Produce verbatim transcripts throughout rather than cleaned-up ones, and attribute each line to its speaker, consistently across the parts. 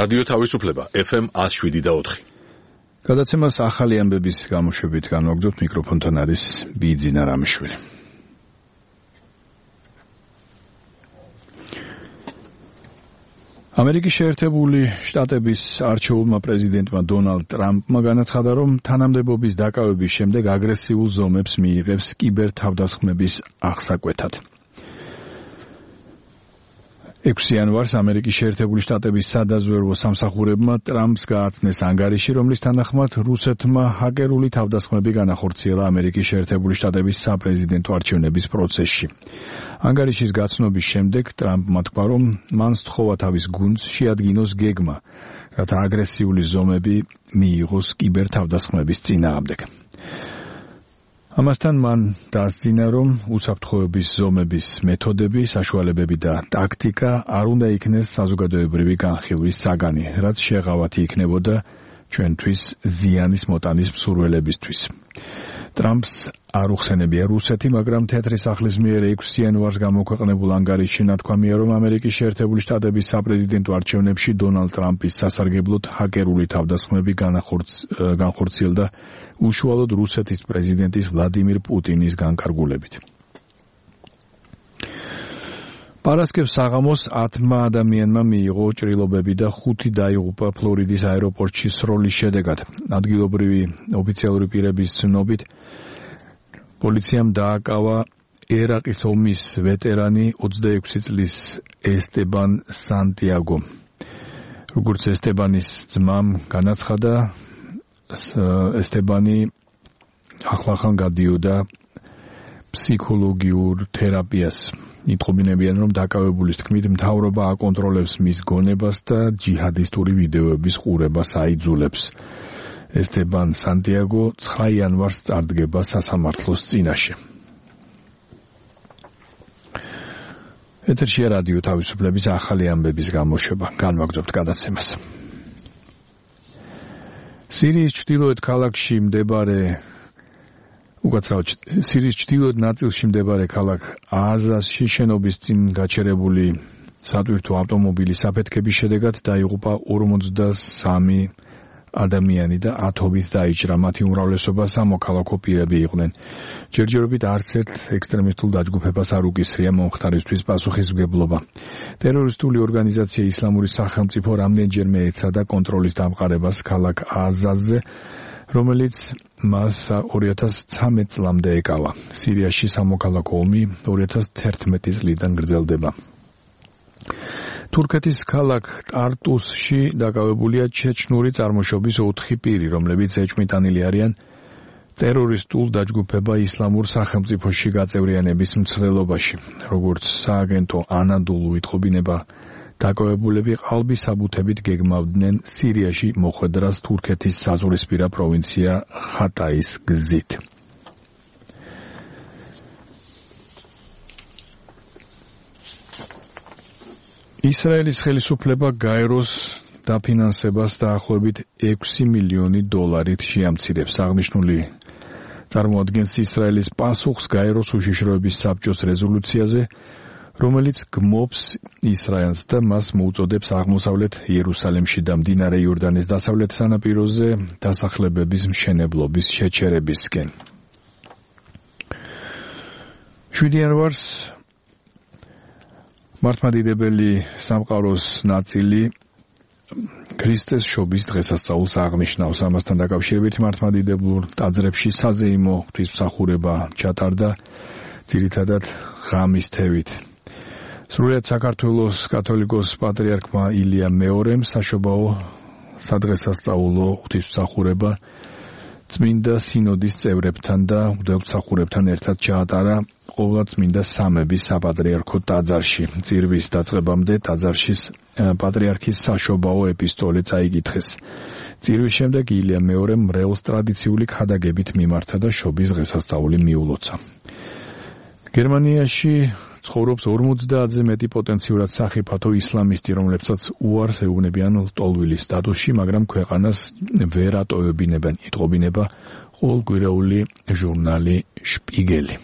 Speaker 1: რადიო თავისუფლება ეფ ემ one oh seven და four.
Speaker 2: გადაცემას ახალი ამბების გამოშვებით განვაგრძობთ, მიკროფონთან არის ბიძინა რამიშვილი. ამერიკის შეერთებული შტატების არჩეულმა პრეზიდენტმა დონალდ ტრამპმა განაცხადა, რომ თანამდებობის დაკავების შემდეგ აგრესიულ ზომებს მიიღებს კიბერთავდასხმების აღსაკვეთად. ექვსი იანვარს ამერიკის შეერთებული შტატების სადაზვერვო სამსახურებმა ტრამპს გააცნეს ანგარიში, რომლის თანახმად რუსეთმა ჰაკერული თავდასხმები განახორციელა ამერიკის შეერთებული შტატების საპრეზიდენტო არჩევნების პროცესში. ანგარიშის გაცნობის შემდეგ ტრამპმა თქვა, რომ მან სთხოვა თავის გუნდს შეადგინოს გეგმა, რათა აგრესიული ზომები მიიღოს კიბერთავდასხმების წინააღმდეგ. ამასთან მან დასძინა, რომ უსაფრთხოების ზომების მეთოდები, საშუალებები და ტაქტიკა არ უნდა იქნეს საზოგადოებრივი განხილვის საგანი, რაც შეღავათი იქნებოდა ჩვენთვის ზიანის მოტანის მსურველებისთვის. ტრამპს არ უხსენებია რუსეთი, მაგრამ თეთრი სახლის მიერ ექვსი იანვარს გამოქვეყნებულ ანგარიშში ნათქვამია, რომ ამერიკის შეერთებული შტატების საპრეზიდენტო არჩევნებში დონალდ ტრამპის სასარგებლოდ ჰაკერული თავდასხმები განხორციელდა უშუალოდ რუსეთის პრეზიდენტის ვლადიმირ პუტინის განკარგულებით. პარასკევს საღამოს ათმა ადამიანმა მიიღო ჭრილობები და ხუთი დაიღუპა ფლორიდის აეროპორტში სროლის შედეგად. ადგილობრივი ოფიციალური პირების ცნობით, პოლიციამ დააკავა ერაყის ომის ვეტერანი ოცდაექვსი წლის ესტებან სანტიაგო. როგორც ესტებანის ძმამ განაცხადა, ესტებანი ახლახან გადიოდა ფსიქოლოგიურ თერაპიას. იტყობინებიან, რომ დაკავებულის თქმით, მთავრობა აკონტროლებს მის გონებას და ჯიჰადისტური ვიდეოების ყურებას აიძულებს. ესტებან სანტიაგო ცხრა იანვარს წარდგება სასამართლოს წინაშე. ეთერშია რადიო თავისუფლების ახალი ამბების გამოშვება. განვაგრძობთ გადაცემას. სირიის ჩრდილოეთ ქალაქში მდებარე უკაცრავად სირიის ჩრდილოეთ ნაწილში მდებარე ქალაქ ააზასში შენობის წინ გაჩერებული სატვირთო ავტომობილის აფეთქების შედეგად დაიღუპა ორმოცდასამი ადამიანი და ათობით დაიჭრა. მათი უმრავლესობა სამოქალაქო პირები იყვნენ. ჯერჯერობით არც ერთ ექსტრემისტულ დაჯგუფებას არ უკისრია მომხდარისთვის პასუხისმგებლობა. ტერორისტული ორგანიზაცია ისლამური სახელმწიფო რამდენჯერმე ეცადა კონტროლის დამყარებას ქალაქ ააზაზე, რომელიც მას ორი ათას ცხრამეტ წლამდე ეკავა. სირიაში სამოქალაქო ომი ორი ათას თერთმეტი წლიდან გრძელდება. თურქეთის ქალაქ ტარტუსში დაკავებულია ჩეჩნური წარმოშობის ოთხი პირი, რომლებიც ეჭვმიტანილი არიან ტერორისტულ დაჯგუფება ისლამურ სახელმწიფოში გაწევრიანების მცდელობაში. როგორც სააგენტო ანადოლუ იტყობინება, დაკავებულები ყალბის საბუთებით გეგმავდნენ სირიაში მოხვედრას თურქეთის საზღვრისპირა პროვინცია ხატაის გზით. ისრაელის ხელისუფლება გაეროს დაფინანსებას დაახლოებით ექვსი მილიონი დოლარით შეამცირებს. აღნიშნული წარმოადგენს ისრაელის პასუხს გაეროს უშიშროების საბჭოს რეზოლუციაზე, რომელიც გმობს ისრაელს და მას მოუწოდებს აღმოსავლეთ იერუსალიმში და მდინარე იორდანეს დასავლეთ სანაპიროზე დასახლებების მშენებლობის შეჩერებისკენ. შვიდი იანვარს მართლმადიდებელი სამყაროს ნაწილი ქრისტეს შობის დღესასწაულს აღნიშნავს. ამასთან დაკავშირებით მართლმადიდებლურ ტაძრებში საზეიმო ღვთისმსახურება ჩატარდა, ძირითადად ღამის თევით. სრულიად საქართველოს კათოლიკოს პატრიარქმა ილია მეორემ საშობაო სადღესასწაულო ღვთისმსახურება წმინდა სინოდის წევრებთან და მღვდელმსახურებთან ერთად ჩაატარა ყოვლადწმინდა სამების საპატრიარქო ტაძარში. წირვის დაწყებამდე ტაძარში პატრიარქის საშობაო ეპისტოლე წაიკითხეს. წირვის შემდეგ ილია მეორემ მრევლს ტრადიციული ქადაგებით მიმართა და შობის დღესასწაული მიულოცა. გერმანიაში ცხოვრობს ორმოცდაათზე მეტი პოტენციურად სახიფათო ისლამისტი, რომლებსაც უარს ეუბნებიან ლტოლვილის სტატუსში, მაგრამ ქვეყანას ვერ ატოვებინებენ, იტყობინება ყოველკვირეული ჟურნალი შპიგელი.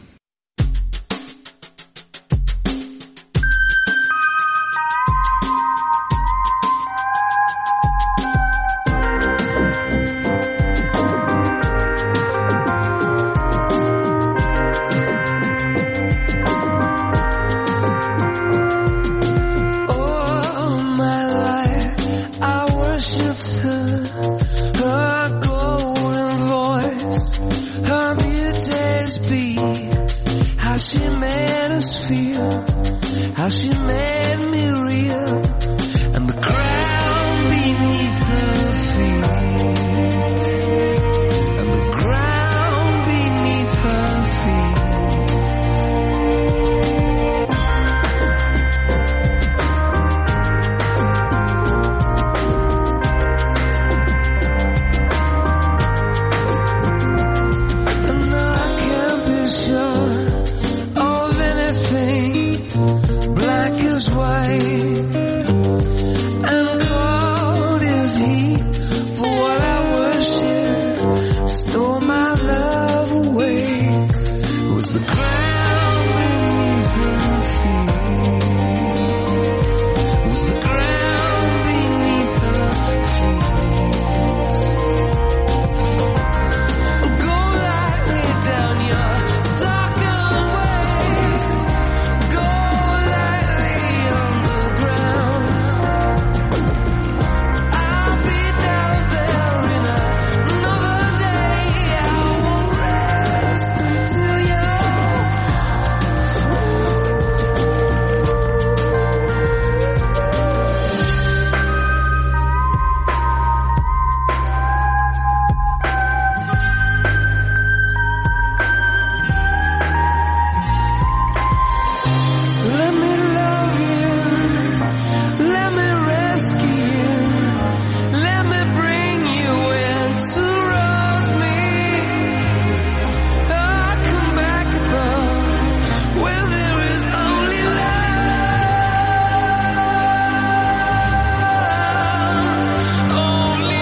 Speaker 3: this feel, how she made me real, and the ground beneath her feet, and the ground beneath her feet. And I can't be sure of anything, black as white, and cold as heat. For what I worship stole my love away. It was the ground beneath her feet. It was the ground beneath her feet. Go lightly down your darkened way. Go lightly on the ground. I'll be down there in another day. I won't rest until you're Let me love you, let me rescue you, let me bring you in to rose me. I come back above when there is only love, only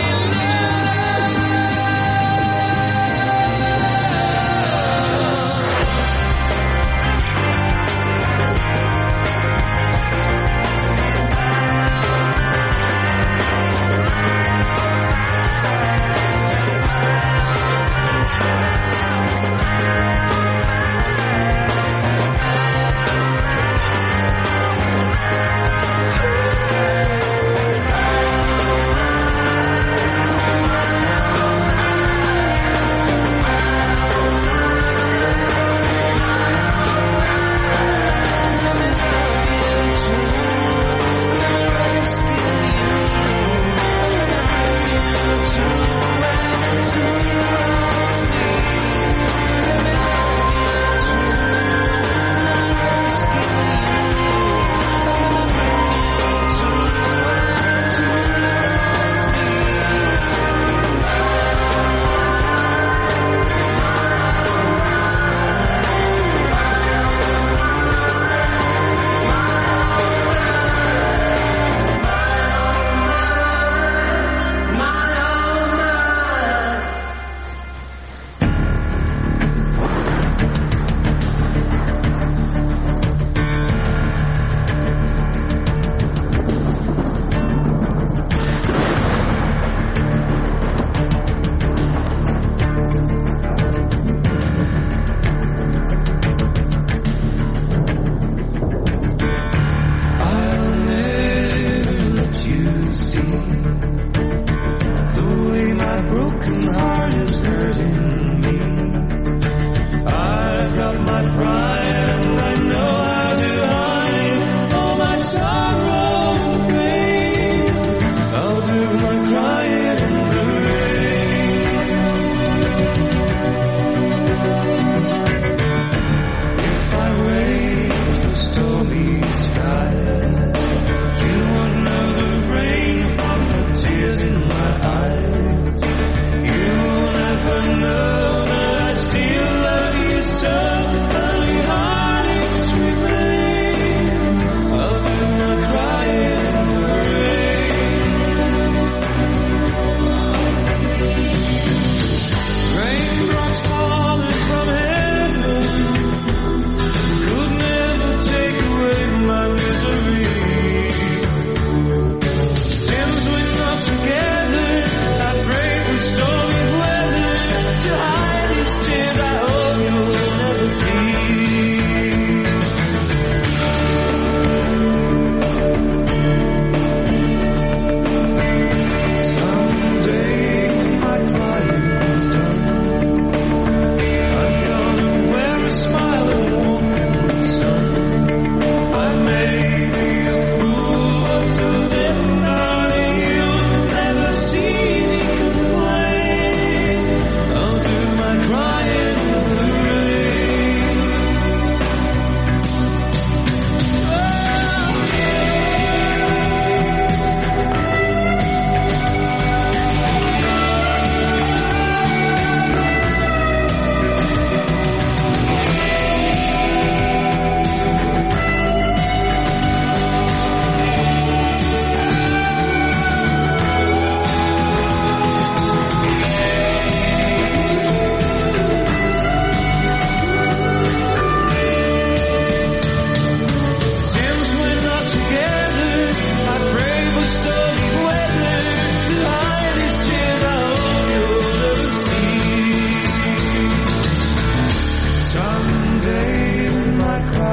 Speaker 3: I'll never let you see the way my broken heart is hurting me. I've got my pride and I know how to hide all my sorrow and pain. I'll do my crying in the rain. If I wait for stormy skies, you won't know the rain from the tears in my eyes. You'll never know that I still love you so.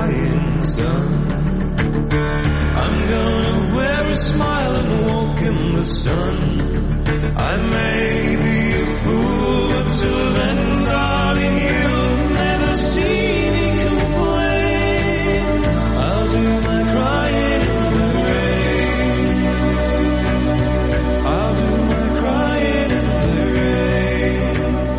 Speaker 3: crying's done. I'm gonna wear a smile and walk in the sun. I may be a fool, but till then, darling, you'll never see me complain. I'll do my crying in the rain. I'll do my crying in the rain.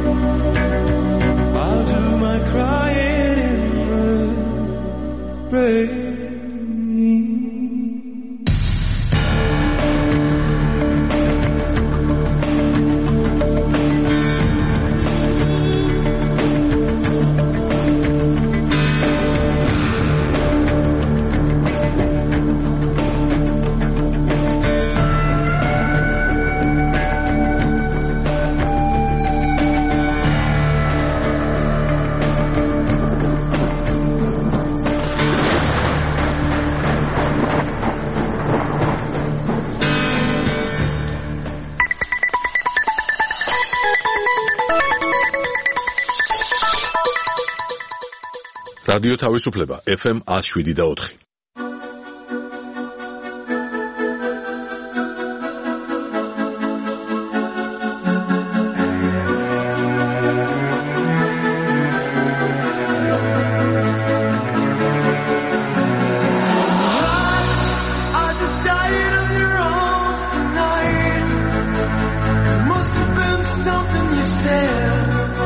Speaker 3: I'll do my crying in the rain.
Speaker 1: რადიო თავისუფლება ეფ ემ one oh seven და four.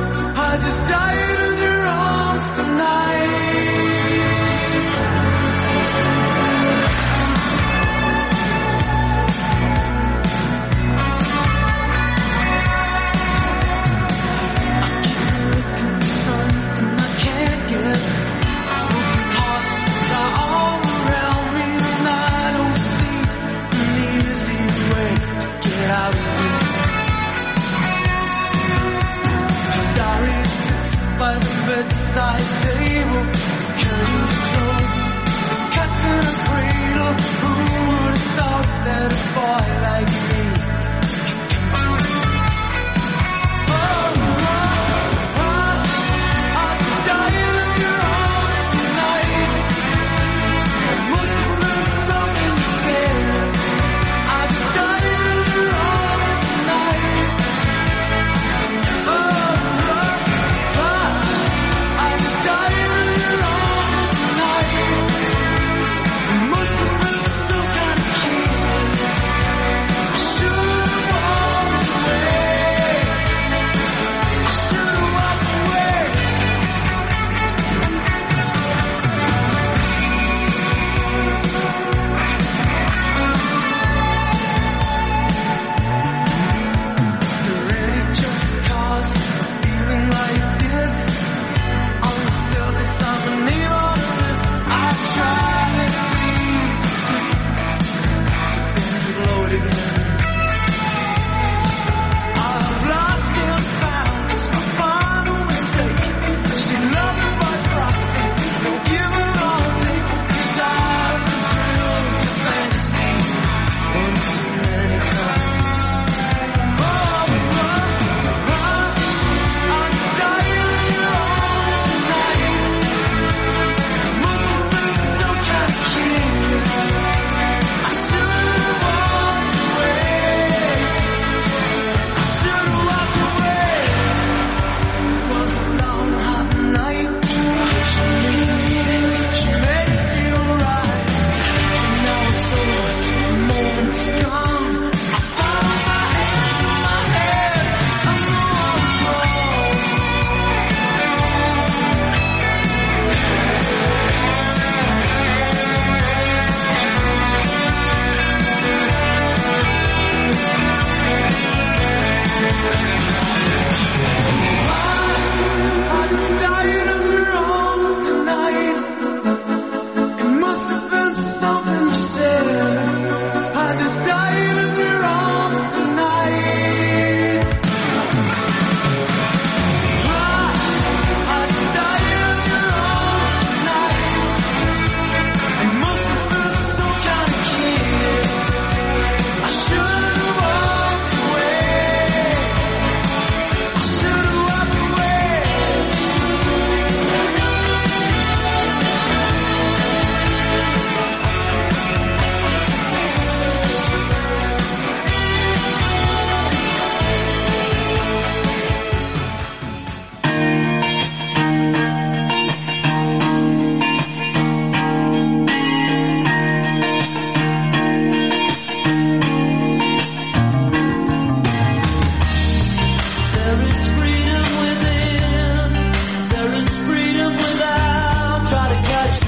Speaker 3: I just died in your arms tonight.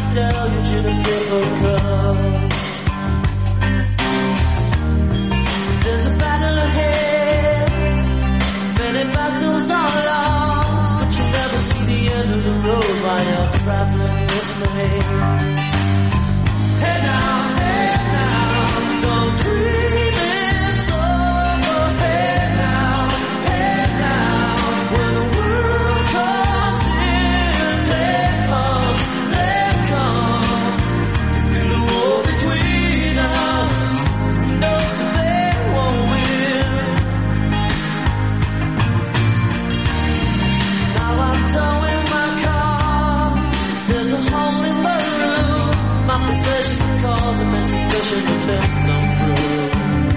Speaker 3: deluge in a paper cup. There's a battle ahead, many battles are lost, but you never see the end of the road while you're traveling with me. Hey now, hey now, don't dream it's over. Hey now, hey now, when the world comes in, they come, they come to build a wall between us. No, they won't win. Now I'm towing my car. There's a hole in the roof. My possession can cause a mess, especially if there's no proof.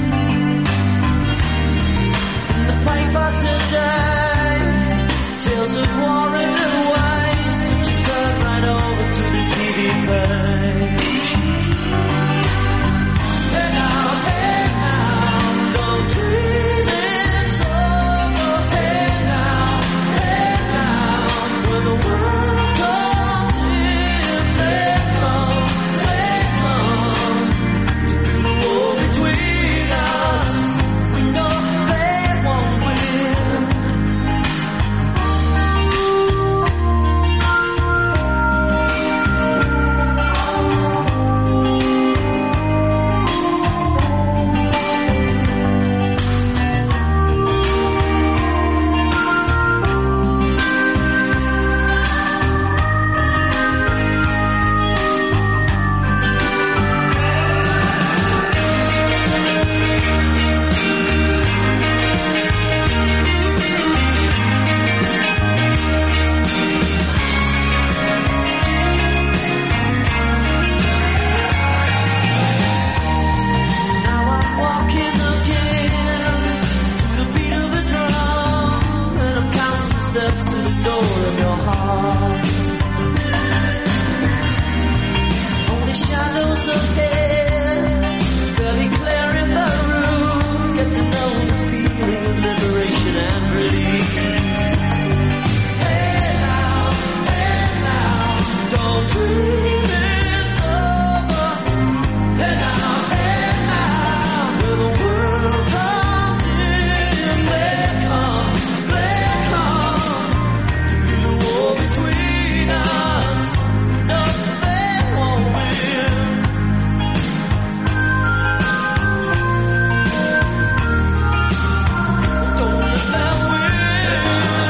Speaker 3: In the paper today, tales of war and waste, but you turn right over to the T V page. Hey now, hey now, don't dream it's over. Hey now, hey now, when the world comes in, they come, they come to build a wall between us. We know they won't win. Now I'm walking again to the beat of a drum, and I'm counting the steps to the door of your heart. Only shadows ahead, barely clear in the room. Get to know the feeling of liberation and release. Hey now, hey now, don't dream it's over. Hey now, hey now, when the world comes in, they come, they come to build a wall between us. No, they won't win. Don't let them win.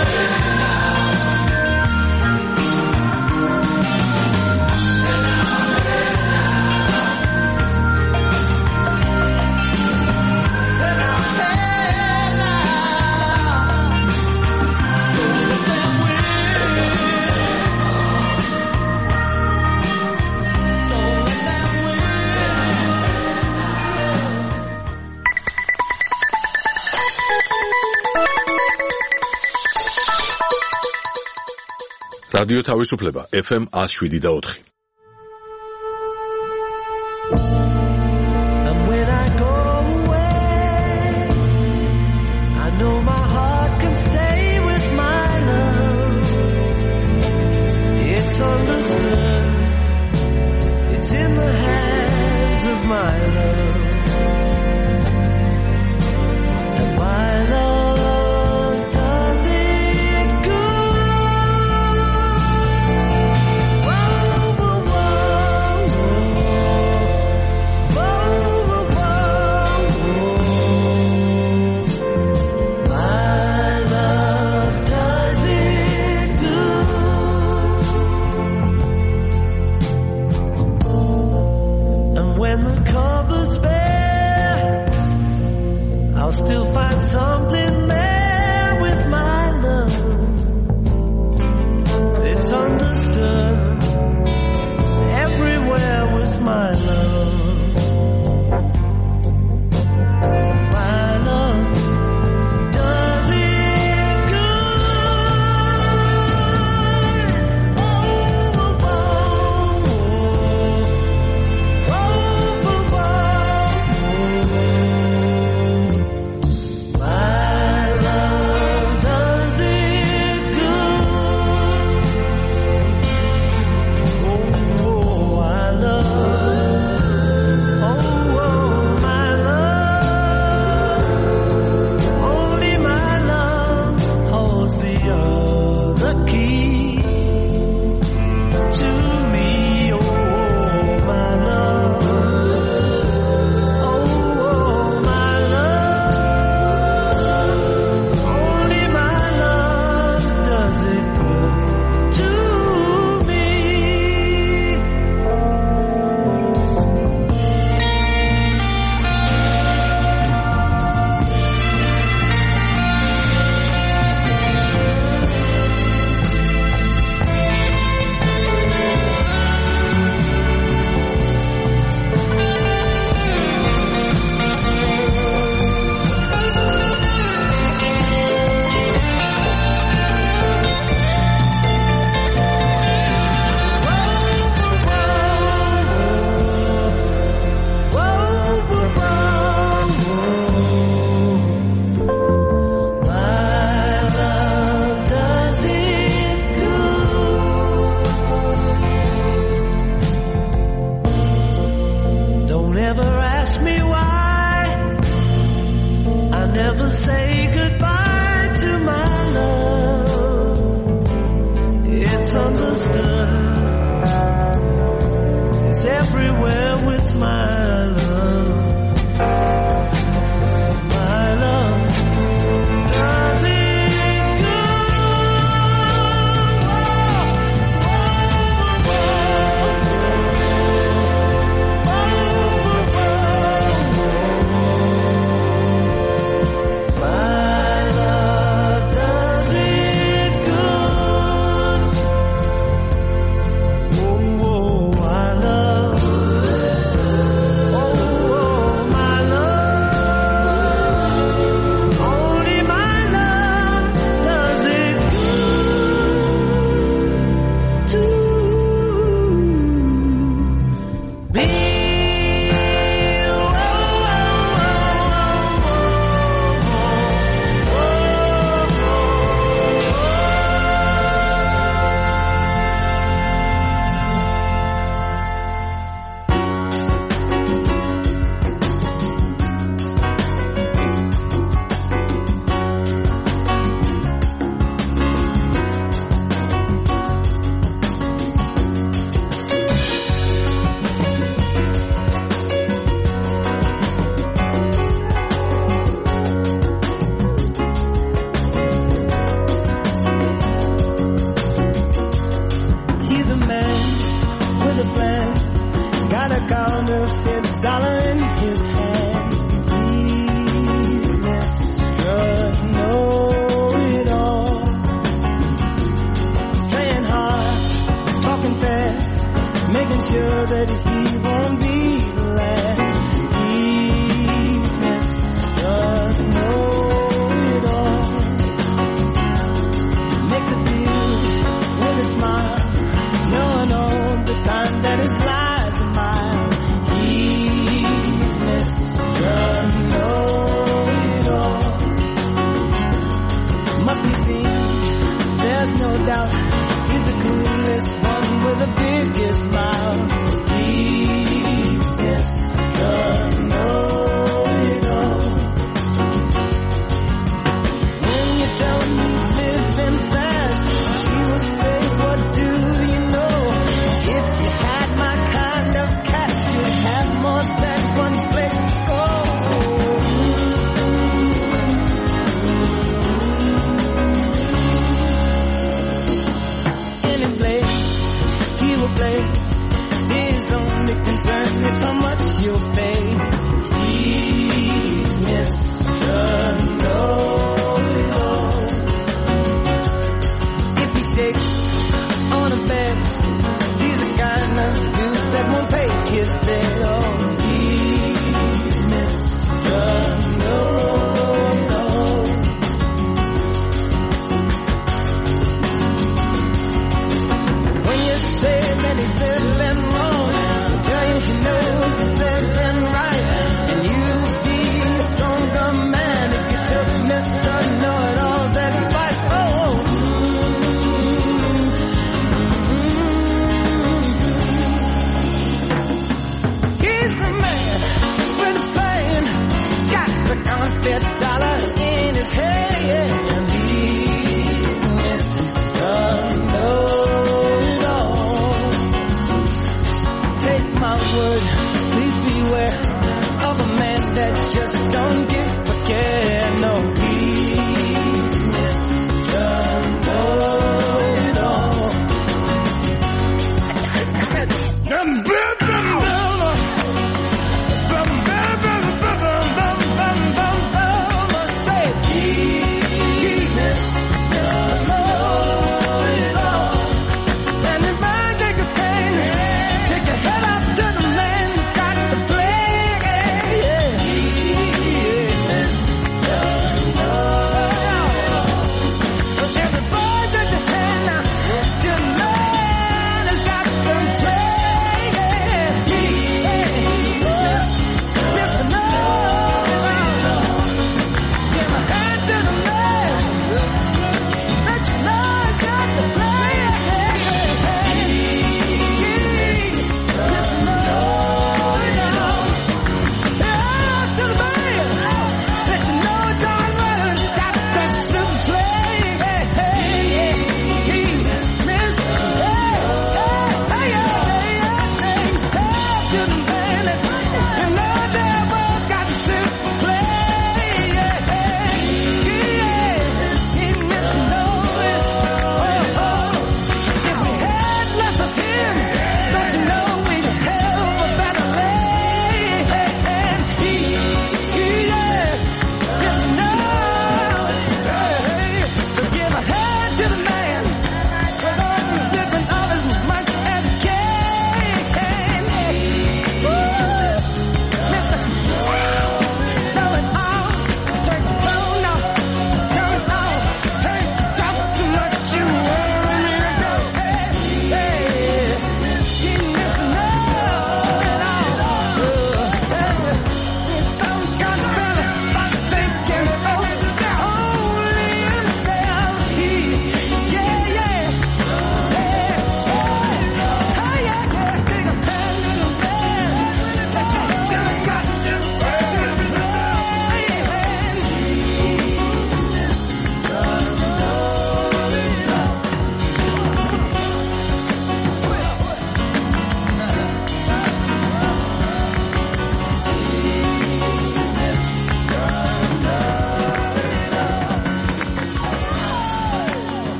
Speaker 3: Hey now, hey now, don't let them win. Don't let them win.
Speaker 1: რადიო თავისუფლება ეფ ემ one oh seven და four.
Speaker 3: And when I go away, I know my heart can stay with my love. It's understood, it's in the hands of my love. And my love does it good. Whoa, whoa, whoa, whoa, whoa, whoa, whoa. My love does it good. everywhere with my love. My love does it
Speaker 4: my word.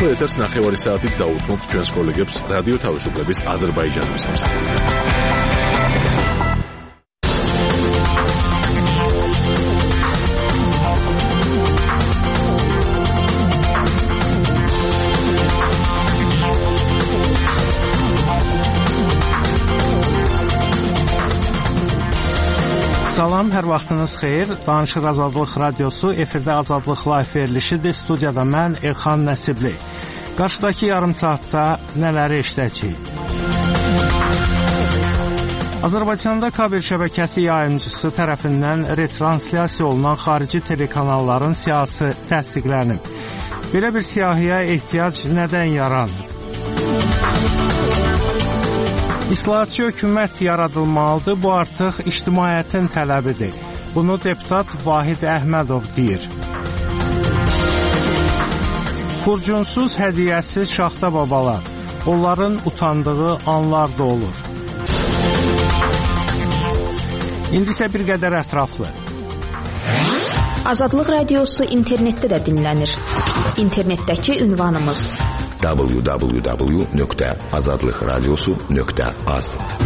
Speaker 1: ახლა ეთერს ნახევარი საათით დაუთმობთ ჩვენს კოლეგებს რადიო თავისუფლების აზერბაიჯანის სამსახურიდან.
Speaker 4: Salam, hər vaxtınız xeyir. Danışıq Azadlıq Radiosu, efirdə Azadlıq Live verilişidir. Studiyada mən Elxan Nəsibli. Qarşıdakı yarım saatda nələri eşidəcəyik? Azərbaycanda kabel şəbəkəsi yayımçısı tərəfindən retranslasiya olunan xarici telekanalların siyahısı təsdiqlənib. Belə bir siyahıya ehtiyac nədən yaranır? İslahatçı hökumət yaradılmalıdır, bu artıq ictimaiyyətin tələbidir. Bunu deputat Vahid Əhmədov deyir. Xurcunsuz, hədiyyəsiz şaxta babalar, onların utandığı anlar da olur. İndi isə bir qədər ətraflı.
Speaker 5: Azadlıq Radiosu internetdə də dinlənir. İnternetdəki ünvanımız w w w nöqtə azadlıqradiosu nöqtə az.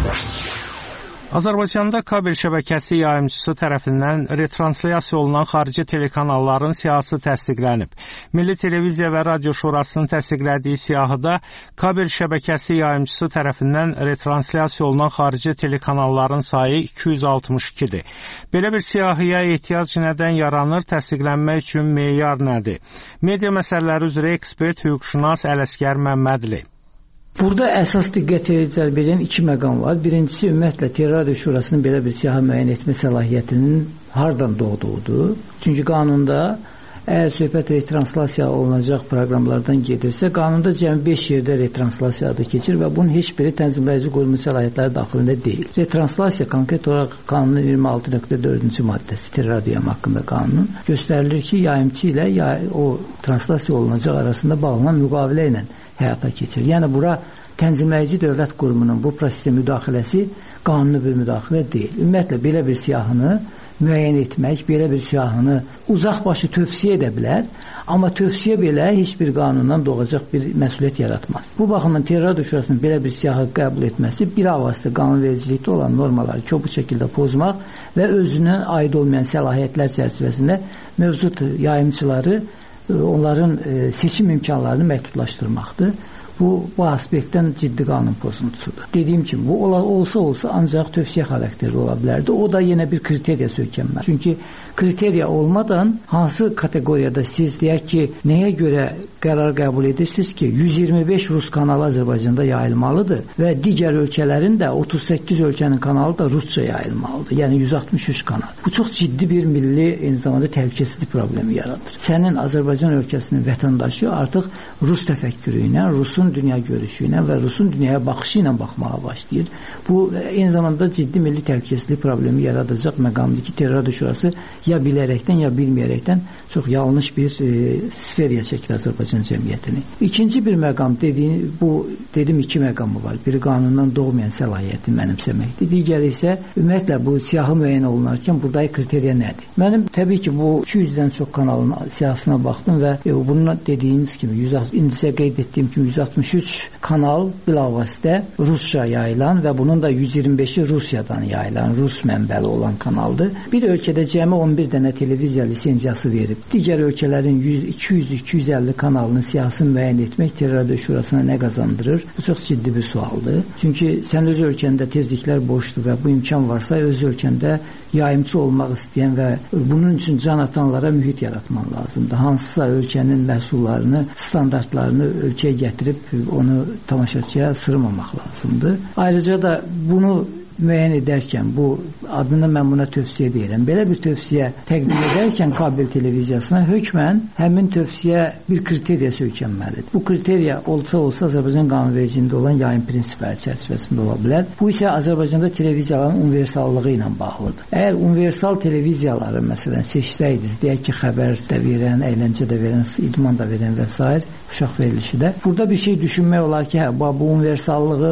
Speaker 4: Azərbaycanda kabel şəbəkəsi yayımçısı tərəfindən retranslasiya olunan xarici telekanalların siyahısı təsdiqlənib. Milli Televiziya və Radio Şurasının təsdiqlədiyi siyahıda kabel şəbəkəsi yayımçısı tərəfindən retranslasiya olunan xarici telekanalların sayı iki yüz altmış ikidir. Belə bir siyahıya ehtiyac nədən yaranır, təsdiqlənmək üçün meyar nədir? Media məsələləri üzrə ekspert hüquqşünas Ələsgər Məmmədli.
Speaker 6: Burada əsas diqqət cəlb edən iki məqam var. Birincisi, ümumiyyətlə, Radio Şurasının belə bir siyahı müəyyən etmə səlahiyyətinin hardan doğduğudur. Çünki qanunda əgər söhbət retranslasiya olunacaq proqramlardan gedirsə, qanunda cəmi beş yerdə retranslasiya adı keçir və bunun heç biri tənzimləyici qurumun səlahiyyətləri daxilində deyil. Retranslasiya konkret olaraq qanunun iyirmi altı nöqtə dördüncü maddəsi, teleradio haqqında qanunun göstərilir ki, yayımçı ilə ya, o translasiya olunacaq arasında bağlanan müqavilə ilə həyata keçir. Yəni, bura tənzimləyici dövlət qurumunun bu prosesə müdaxiləsi qanuni bir müdaxilə deyil. Ümumiyyətlə, belə bir siyahını müəyyən etmək, belə bir siyahını uzaqbaşı tövsiyə edə bilər, amma tövsiyə belə heç bir qanundan doğacaq bir məsuliyyət yaratmaz. Bu baxımdan Radio Şurasının belə bir siyahı qəbul etməsi bir avazda qanunvericilikdə olan normaları çoxu şəkildə pozmaq və özünün aid olmayan səlahiyyətlər çərçivəsində mövcud yayımçıları onların seçim imkanlarını məhdudlaşdırmaqdır. Bu, bu aspektdən ciddi qanun pozuntusudur. Dediyim kimi, bu olsa olsa ancaq tövsiyə xarakterli ola bilərdi. O da yenə bir kriteriya söykənməz. Çünki kriteriya olmadan hansı kateqoriyada siz deyək ki, nəyə görə qərar qəbul edirsiniz ki, yüz iyirmi beş Rus kanalı Azərbaycanda yayılmalıdır və digər ölkələrin də otuz səkkiz ölkənin kanalı da Rusça yayılmalıdır. Yəni yüz altmış üç kanal. Bu çox ciddi bir milli, eyni zamanda təhlükəsizlik problemi yaradır. Sənin Azərbaycan ölkəsinin vətəndaşı artıq Rus təfəkkürü ilə, Rusun dünya görüşü ilə və Rusun dünyaya baxışı ilə baxmağa başlayır. Bu, eyni zamanda ciddi milli təhlükəsizlik problemi yaradacaq məqamdır ki, Radio Şurası ya bilərəkdən, ya bilməyərəkdən çox yanlış bir e, sferiya çəkir Azərbaycan cəmiyyətini. İkinci bir məqam, dediğin, bu dedim iki məqamı var. Biri qanundan doğmayan səlahiyyəti mənimsəməkdir. Digəri isə ümumiyyətlə bu siyahı müəyyən olunarkən buradakı kriteriya nədir? Mənim təbii ki, bu iki yüzdən çox kanalın siyahısına baxdım və e, bununla dediyiniz kimi, indicə qeyd etdiyim kimi yüz altmış üç kanal bilavasitə Rusça yayılan və bunun da yüz iyirmi beşi Rusiyadan yayılan, Rus mənbəli olan kanaldır. Bir ölkədə cəmi on bir dənə televiziya lisenziyası verib. Digər ölkələrin iki yüz iki yüz əlli kanalının siyahısını müəyyən etmək Radio Şurasına nə qazandırır? Bu çox ciddi bir sualdır. Çünki sən öz ölkəndə tezliklər boşdur və bu imkan varsa öz ölkəndə yayımçı olmaq istəyən və bunun üçün can atanlara mühit yaratman lazımdır. Hansısa ölkənin məhsullarını, standartlarını ölkəyə gətirib onu tamaşaçıya sırmamaq lazımdır. Ayrıca da bunu müəyyən edərkən, bu adını mən buna tövsiyə deyirəm. Belə bir tövsiyə təqdim edərkən kabel televiziyasına hökmən həmin tövsiyə bir kriteriya söykənməlidir. Bu kriteriya olsa olsa Azərbaycan qanunvericiliyində olan yayım prinsipləri çərçivəsində ola bilər. Bu isə Azərbaycanda televiziyaların universallığı ilə bağlıdır. Əgər universal televiziyaları məsələn seçsəydiniz, deyək ki, xəbər də verən, əyləncə də verən, idman da verən və s. uşaq verilişi də. Burada bir şey düşünmək olar ki, hə, bu universallığı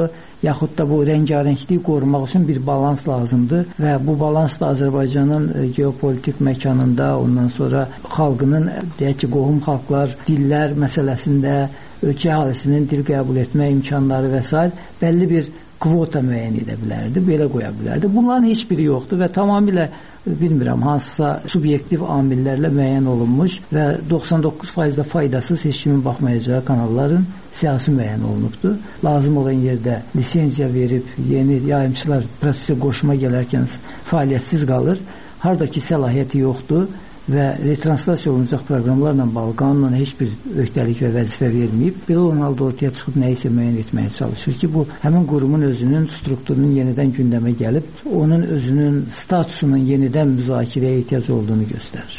Speaker 6: yaxud da bu rəngarəngliyi qorumaq üçün bir balans lazımdır və bu balans da Azərbaycanın geopolitik məkanında, ondan sonra xalqının, deyək ki, qohum xalqlar, dillər məsələsində, ölkə əhalisinin dil qəbul etmə imkanları və s. bəlli bir kvota müəyyən edə bilərdi, belə qoya bilərdi. Bunların heç biri yoxdur və tamamilə bilmirəm, hansısa subyektiv amillərlə müəyyən olunmuş və doxsan doqquz faizdə faydasız heç kimin baxmayacağı kanalların siyasi müəyyən olunubdur. Lazım olan yerdə lisenziya verib yeni yayımçılar prosesə qoşuma gələrkən fəaliyyətsiz qalır. Hardakı səlahiyyəti yoxdur və retranslasiya olunacaq proqramlarla bağlı qanunla heç bir öhdəlik və vəzifə verməyib. Belə olan halda ortaya çıxıb nəyisə müəyyən etməyə çalışır ki, bu həmin qurumun özünün strukturunun yenidən gündəmə gəlib, onun özünün statusunun yenidən müzakirəyə ehtiyac olduğunu göstərir.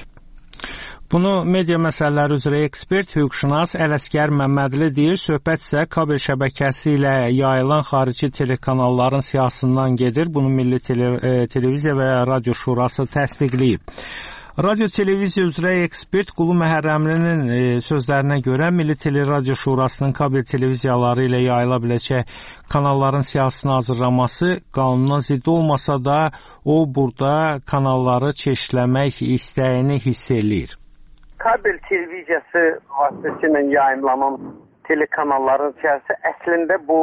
Speaker 4: Bunu media məsələləri üzrə ekspert, hüquqşünas Ələsgər Məmmədli deyir. Söhbət isə kabel şəbəkəsi ilə yayılan xarici telekanalların siyasından gedir. Bunu Milli Tele Televiziya və Radio Şurası təsdiqləyib. Radio Televiziya üzrə ekspert Qulu Məhərrəmlinin e, sözlərinə görə Milli Teleradio Şurasının kabel televiziyaları ilə yayıla biləcək kanalların siyasətini hazırlaması qanuna zidd olmasa da o burada kanalları çeşitləmək istəyini hiss eləyir.
Speaker 7: Kabel televiziyası vasitəsilə yayımlanan telekanalların siyasəti əslində bu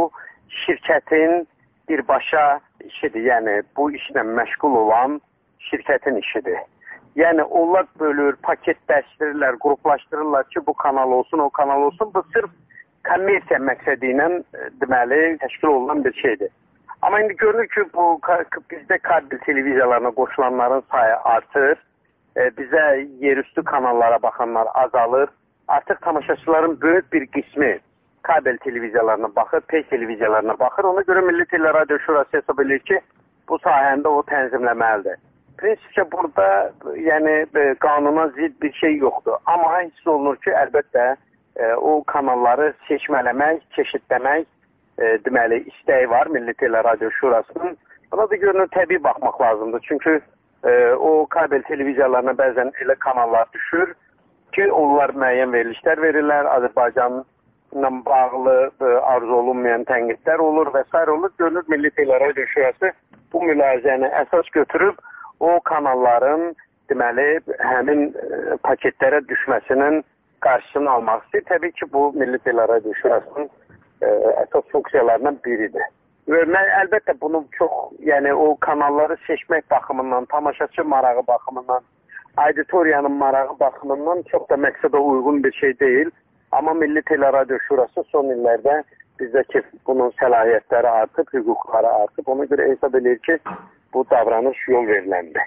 Speaker 7: şirkətin birbaşa işidir. Yəni bu işlə məşğul olan şirkətin işidir. Yəni onlar bölür, paketləşdirirlər, qruplaşdırırlar ki, bu kanal olsun, o kanal olsun. Bu sırf kommersiya məqsədi ilə deməli təşkil olunan bir şeydir. Amma indi görünür ki, bu bizdə kabel televiziyalarına qoşulanların sayı artır. E, bizə yerüstü kanallara baxanlar azalır. Artıq tamaşaçıların böyük bir qismi kabel televiziyalarına baxır, pay televiziyalarına baxır. Ona görə Milli Teleradio Şurası hesab edir ki, bu sahəndə o tənzimləməlidir. Prinsipcə burada yəni qanuna zidd bir şey yoxdur. Amma hiss olunur ki, əlbəttə e, o kanalları seçmələmək, çeşidləmək e, deməli istəyi var Milli Teleradio Şurasının. Buna da görünür təbii baxmaq lazımdır. Çünki e, o kabel televiziyalarına bəzən elə kanallar düşür ki, onlar müəyyən verilişlər verirlər. Azərbaycanla bağlı e, arzu olunmayan tənqidlər olur və s. olur. Görünür Milli Teleradio Şurası bu mülahizəni əsas götürüb o kanalların deməli həmin e, paketlərə düşməsinin qarşısını almaq istəyir. Təbii ki, bu Milli Teleradio Şurasının e, əsas funksiyalarından biridir. Və mən əlbəttə bunu çox, yəni o kanalları seçmək baxımından, tamaşaçı marağı baxımından, auditoriyanın marağı baxımından çox da məqsədə uyğun bir şey deyil. Amma Milli Teleradio Şurası son illərdə bizdəki bunun səlahiyyətləri artıb, hüquqları artıb. Ona görə hesab edir ki, bu davranış yol veriləndi.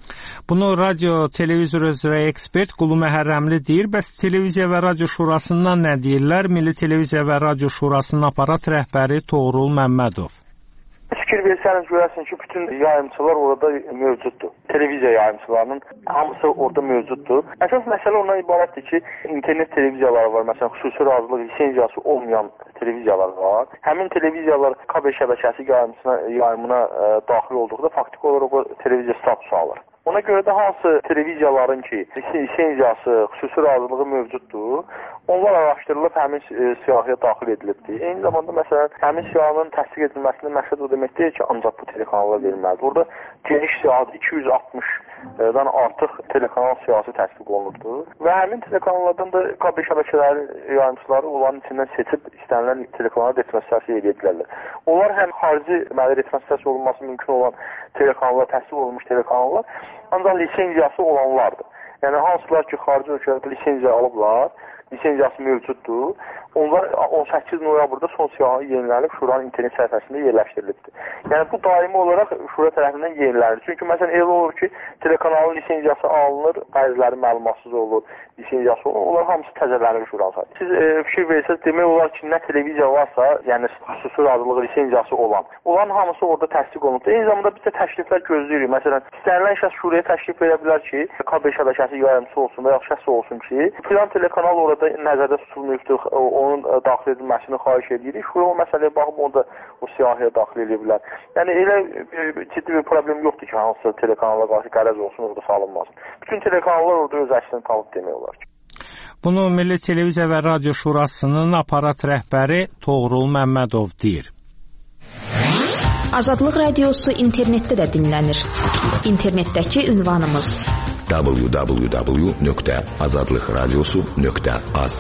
Speaker 4: Bunu Radio Televizor üzrə ekspert Qulu Məhərrəmli deyir. Bəs Televiziya və Radio Şurasından nə deyirlər? Milli Televiziya və Radio Şurasının aparat rəhbəri Toğrul Məmmədov.
Speaker 8: Fikir versəniz görərsiniz ki, bütün yayımçılar orada mövcuddur. Televiziya yayımçılarının hamısı orada mövcuddur. Əsas məsələ ondan ibarətdir ki, internet televiziyaları var. Məsələn, xüsusi razılıq lisenziyası olmayan televiziyalar var. Həmin televiziyalar kabel şəbəkəsi yayımçısına, yayımına ə, daxil olduqda faktiki olaraq o televiziya statusu alır. Ona görə də hansı televiziyaların ki, lisenziyası, xüsusi razılığı mövcuddur, onlar araşdırılıb həmin e, siyahıya daxil edilibdir. Eyni zamanda, məsələn, həmin siyahının təsdiq edilməsinin məqsəd o demək deyil ki, ancaq bu telekanallar verilməlidir. Burada geniş siyahı iki yüz altmışdan artıq telekanal siyahısı təsdiq olunubdur. Və həmin telekanallardan da kabel şəbəkələri yayımçıları onların içindən seçib istənilən telekanala retransiyasiya edə bilərlər. Onlar həm xarici retransiyasiya olunması mümkün olan telekanallar, təsdiq olunmuş telekanallar, ancaq lisenziyası olanlardır. Yəni, hansılar ki, xarici ölkələrdə lisenziya alıblar, lisenziyası mövcuddur. Onlar on səkkiz noyabrda son siyahı yenilənib Şuranın internet səhifəsində yerləşdirilibdir. Yəni, bu daimi olaraq Şura tərəfindən yenilənir. Çünki, məsələn, elə olur ki, telekanalın lisenziyası alınır, bəziləri məlumatsız olur, lisenziyası olur. Onlar hamısı təzələnir Şuranın. Siz e, fikir verirsiniz, demək olar ki, nə televiziya varsa, yəni xüsusi razılığı lisenziyası olan, onların hamısı orada təsdiq olunubdur. Eyni zamanda biz də təkliflər gözləyirik. Məsələn, istənilən şəxs Şuraya təklif edə bilər ki, kabel şəbəkəsi yayımçısı olsun və ya şəxs olsun ki, filan telekanal orada nəzərdə tutulmuşdur, onun daxil edilməsini xahiş edirik. Şura o məsələyə baxıb onda o siyahıya daxil edə bilər. Yəni elə ciddi bir problem yoxdur ki, hansısa telekanala qarşı qərəz olsun, orada salınmasın. Bütün telekanallar orada öz əksini tapıb demək olar ki.
Speaker 4: Bunu Milli Televiziya və Radio Şurasının aparat rəhbəri Toğrul Məmmədov deyir.
Speaker 5: Azadlıq Radiosu internetdə də dinlənir. İnternetdəki ünvanımız w w w nöqtə azadlıq radiosu nöqtə az.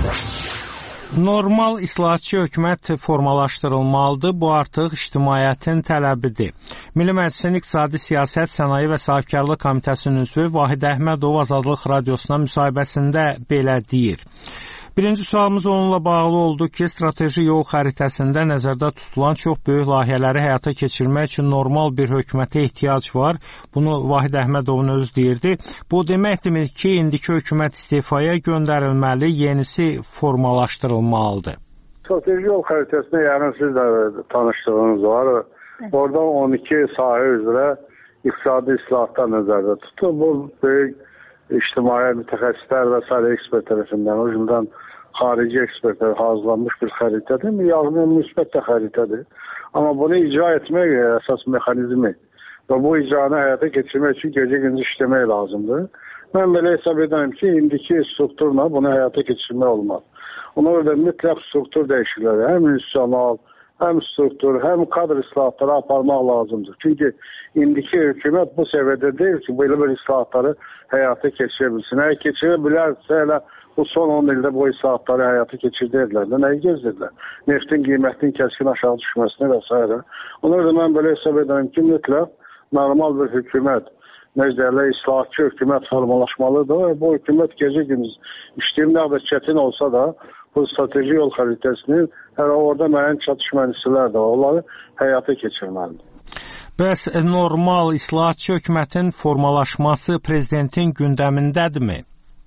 Speaker 4: Normal islahatçı hökumət formalaşdırılmalıdır. Bu artıq ictimaiyyətin tələbidir. Milli Məclisin İqtisadi Siyasət, Sənaye və Sahibkarlıq Komitəsinin üzvü Vahid Əhmədov Azadlıq Radiosuna müsahibəsində belə deyir. Birinci sualımız onunla bağlı oldu ki, strateji yol xəritəsində nəzərdə tutulan çox böyük layihələri həyata keçirmək üçün normal bir hökumətə ehtiyac var. Bunu Vahid Əhmədovun özü deyirdi. Bu deməkdirmi ki, indiki hökumət istifaya göndərilməli, yenisi formalaşdırılmalıdır?
Speaker 9: Strateji yol xəritəsində yəni siz də tanışdığınız var. Orada on iki sahə üzrə iqtisadi islahatlar nəzərdə tutulur. Bu böyük ictimai mütəxəssislər və sairə ekspert tərəfindən, o cümlədən xarici ekspertlər hazırlanmış bir xəritədir. Yəni müsbət də xəritədir. Amma bunu icra etmək əsas mexanizmi və bu icranı həyata keçirmək üçün gecə-gündüz işləmək lazımdır. Mən belə hesab edirəm ki, indiki strukturla bunu həyata keçirmək olmaz. Ona görə mütləq struktur dəyişiklikləri, həm institusional, həm struktur, həm kadr islahatları aparmaq lazımdır. Çünki indiki hökumət bu səviyyədə deyil ki, belə bir islahatları həyata keçirə bilsin. Əgər keçirə bilərsə, elə bu son on ildə bu islahatları həyata keçirdilər. Nəyi gezdirlər? Neftin qiymətinin kəskin aşağı düşməsini və s. Ona görə mən belə hesab edirəm ki, mütləq normal bir hökumət, necələrlə islahatçı hökumət formalaşmalıdır. Bu hökumət gecə-gündüz işləyir, nə qədər çətin olsa da, bu strateji yol xəritəsinin hər orada müəyyən çatışma hissələr də var. Onları həyata keçirməlidir.
Speaker 4: Bəs normal islahatçı hökumətin formalaşması prezidentin gündəmindədirmi?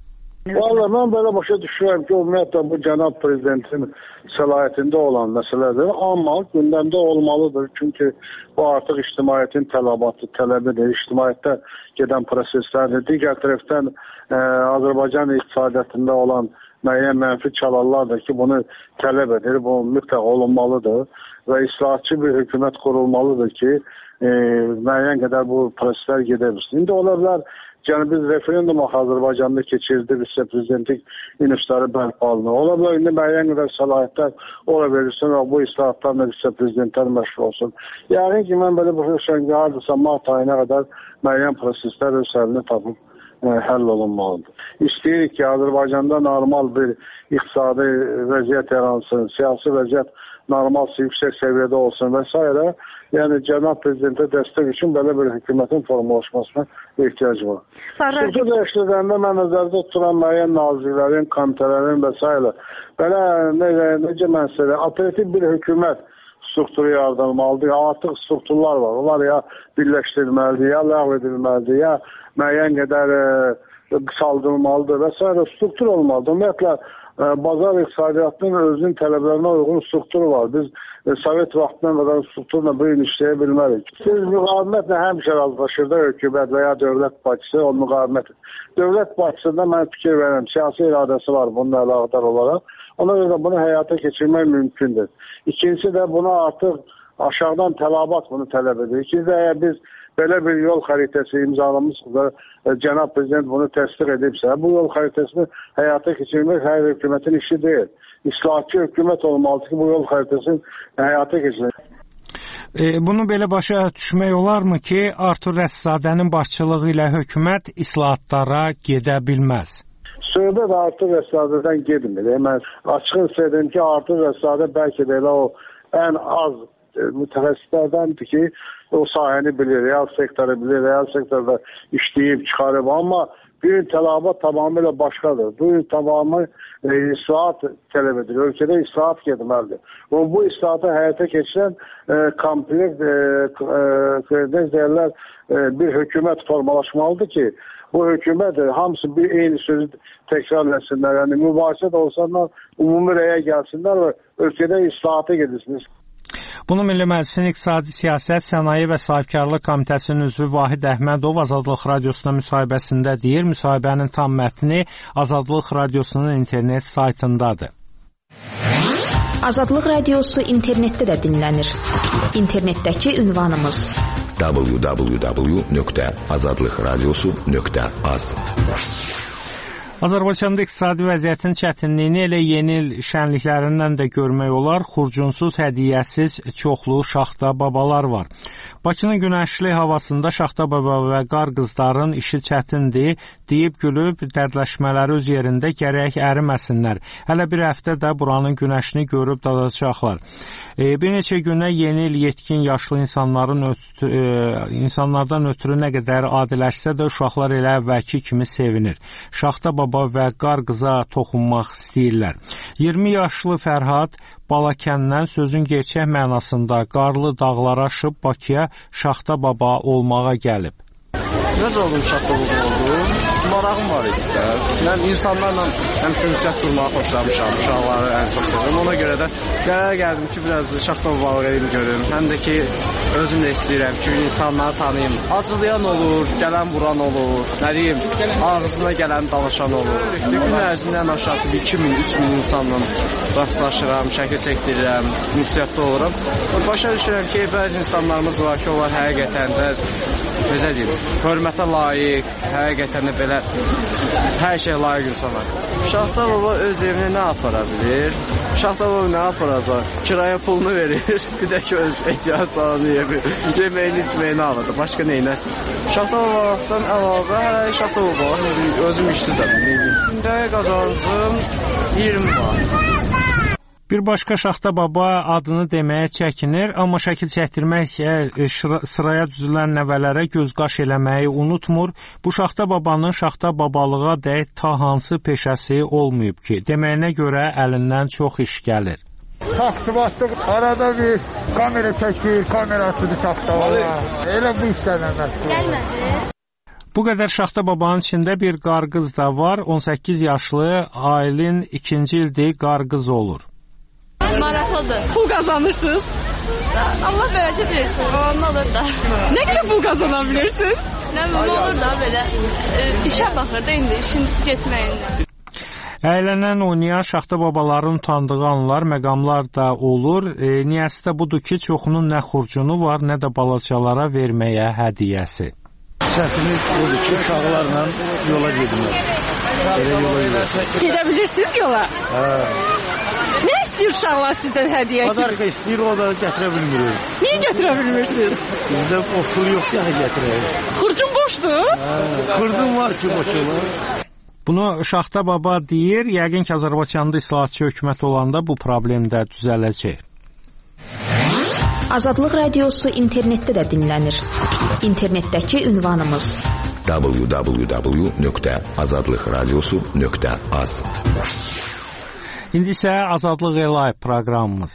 Speaker 9: Valla mən belə başa düşürəm ki, ümumiyyətlə bu cənab prezidentin səlahiyyətində olan məsələdir. Amma gündəmdə olmalıdır. Çünki bu artıq ictimaiyyətin tələbatı, tələbidir. İctimaiyyətdə gedən proseslərdir. Digər tərəfdən ə, Azərbaycan iqtisadiyyatında olan müəyyən mənfi çalarlardır ki, bunu tələb edir. Bu mütləq olunmalıdır. Və islahatçı bir hökumət qurulmalıdır ki, e, müəyyən qədər bu proseslər gedə bilsin. İndi ola bilər, yəni biz referendum Azərbaycanda keçirdi, bizsə prezidentlik institutları bərpalını. Ola bilər, indi müəyyən qədər səlahiyyətlər ola verirsin və bu islahatlarla bizsə prezidentlər məşğul olsun. Yəni ki, mən belə bir şəngə hardasa mart ayına qədər müəyyən proseslər öz sərini tapıb ə, həll olunmalıdır. İstəyirik ki, Azərbaycanda normal bir iqtisadi vəziyyət yaransın, siyasi vəziyyət normal, yüksək səviyyədə olsun və s. Yəni, cənab prezidentə dəstək üçün belə bir hökumətin formalaşmasına ehtiyac var. Struktur dəyişikliklərində mən nəzərdə tutulan müəyyən nazirlərin, komitələrin və s. Belə, necə, necə mən sizə, operativ bir hökumət strukturu yaradılmalıdır. Artıq strukturlar var. Onlar ya birləşdirilməlidir, ya ləğv edilməlidir, ya müəyyən qədər e, qısaldılmalıdır və s. Struktur olmalıdır. Ümumiyyətlə, bazar iqtisadiyyatının özünün tələblərinə uyğun strukturu var. Biz e, Sovet vaxtından qədər strukturla bu gün işləyə bilmərik. Siz müqavimətlə həmişə razılaşır da hökumət və ya dövlət başçısı o müqavimət. Dövlət başçısında mən fikir verirəm, siyasi iradəsi var bununla əlaqədar olaraq. Ona görə bunu həyata keçirmək mümkündür. İkincisi də buna artıq aşağıdan tələbat bunu tələb edir. İkincisi də əgər biz belə bir yol xəritəsi imzalamışsa, cənab prezident bunu təsdiq edibsə, bu yol xəritəsini həyata keçirmək hər hökumətin işi deyil. İslahatçı hökumət olmalıdır ki, bu yol xəritəsini həyata keçirmək.
Speaker 4: E, bunu belə başa düşmək olarmı ki, Artur Rəssazadənin başçılığı ilə hökumət islahatlara gedə bilməz?
Speaker 9: Söhbət Artur Rəssazadədən gedmir. Mən açıq istədim ki, Artur Rəssazadə bəlkə də elə o ən az mütəxəssislərdəndir ki, o sahəni bilir, real sektoru bilir, real sektorda işləyib, çıxarıb. Amma bu gün tələbat tamamilə başqadır. Bu gün tamamı e, islahat tələb edir. Ölkədə islahat getməlidir. Və bu islahatı həyata keçirən e, kompleks e, e, deyirlər, e, bir hökumət formalaşmalıdır ki, bu hökumət hamısı bir eyni sözü təkrar etsinlər. Yəni mübahisə də olsanlar, ümumi rəyə gəlsinlər və ölkədə islahata gedilsin.
Speaker 4: Bunu Milli Məclisin İqtisadi Siyasət, Sənaye və Sahibkarlıq Komitəsinin üzvü Vahid Əhmədov Azadlıq Radiosuna müsahibəsində deyir. Müsahibənin tam mətni Azadlıq Radiosunun internet saytındadır.
Speaker 5: Azadlıq Radiosu internetdə də dinlənir. İnternetdəki ünvanımız
Speaker 1: w w w nöqtə azadlıq radiosu nöqtə az.
Speaker 4: Azərbaycanda iqtisadi vəziyyətin çətinliyini elə yeni il şənliklərindən də görmək olar. Xurcunsuz, hədiyyəsiz çoxlu şaxta babalar var. Bakının günəşli havasında şaxta baba və qar qızların işi çətindir, deyib gülüb dərdləşmələri öz yerində gərək əriməsinlər. Hələ bir həftə də buranın günəşini görüb dadacaqlar. E, bir neçə günə yeni il yetkin yaşlı insanların ötü, e, insanlardan ötürü nə qədər adiləşsə də uşaqlar elə əvvəlki kimi sevinir. Şaxta baba və qar qıza toxunmaq istəyirlər. iyirmi yaşlı Fərhad Balakəndən sözün gerçək mənasında qarlı dağlara aşıb Bakıya şaxta baba olmağa gəlib.
Speaker 10: Necə oldum şaxta baba oldum? Marağım var idi də. Mən insanlarla həmişə ünsiyyət qurmağı xoşlamışam, uşaqları ən çox sevirəm. Ona görə də qərar gəldim ki, biraz şaxta babalıq edim görüm. Həm də ki, özüm də istəyirəm ki, insanları tanıyım. Acılayan olur, gələn vuran olur, nə deyim, ağzına gələn dalaşan olur. Bir gün ərzində ən aşağı iki min, üç min insanla rastlaşıram, şəkil çəkdirirəm, ünsiyyətdə oluram. Başa düşürəm ki, bəzi insanlarımız var ki, onlar həqiqətən də necə deyim, hörmətə layiq, həqiqətən də belə hər şey layiq insanlar. Şaxta baba öz evinə nə apara bilir? Şaxta baba nə aparacaq? Kiraya pulunu verir, bir də ki, öz ehtiyatlarını yeyir, yeməyini, içməyini alır. Başqa neynəsin? Şaxta babalıqdan əlavə hələ şaxta babalıq, özüm işsizəm. Gündə qazancım iyirmi var.
Speaker 4: Bir başqa şaxta baba adını deməyə çəkinir, amma şəkil çəkdirmək sıraya düzülən nəvələrə göz qaş eləməyi unutmur. Bu şaxta babanın şaxta babalığa dəyək ta hansı peşəsi olmayıb ki, deməyinə görə əlindən çox iş gəlir.
Speaker 11: Taxtı batdıq, arada bir kamera çəkir, kamerasını taxta var. Elə bu işlərlə məşğul. Gəlmədi.
Speaker 4: Bu qədər şaxta babanın içində bir qarqız da var. on səkkiz yaşlı Aylin ikinci ildir qarqız olur.
Speaker 12: Maraqlıdır. Pul qazanırsınız. Allah bərəkət versin. Olanın olur da.
Speaker 13: Nə qədər pul qazana bilirsiniz?
Speaker 12: Nə bilim olur da belə. E, işə baxır da indi işin getməyindən.
Speaker 4: Əylənən oynayan şaxta babaların utandığı anlar, məqamlar da olur. E, niyəsi də budur ki, çoxunun nə xurcunu var, nə də balacalara verməyə hədiyyəsi.
Speaker 11: Səsiniz odur ki, uşaqlarla yola gedirlər. Elə yola gedirlər.
Speaker 13: Gedə bilirsiniz yola? Hə. Nə istəyir uşaqlar sizdən hədiyyə kimi?
Speaker 11: Badarqa istəyir, o da gətirə bilmirik.
Speaker 13: Niyə gətirə bilmirsiniz?
Speaker 11: Bizdə okul yox ki, gətirək.
Speaker 13: Xurcun boşdur?
Speaker 11: Hə, xurcun var ki, boşdur.
Speaker 4: Bunu Şaxta baba deyir, yəqin ki, Azərbaycanda islahatçı hökumət olanda bu problem də düzələcək.
Speaker 5: Azadlıq radiosu internetdə də dinlənir. İnternetdəki ünvanımız
Speaker 14: w w w nöqtə azadlıq radiosu nöqtə az.
Speaker 4: İndi isə Azadlıq Live proqramımız.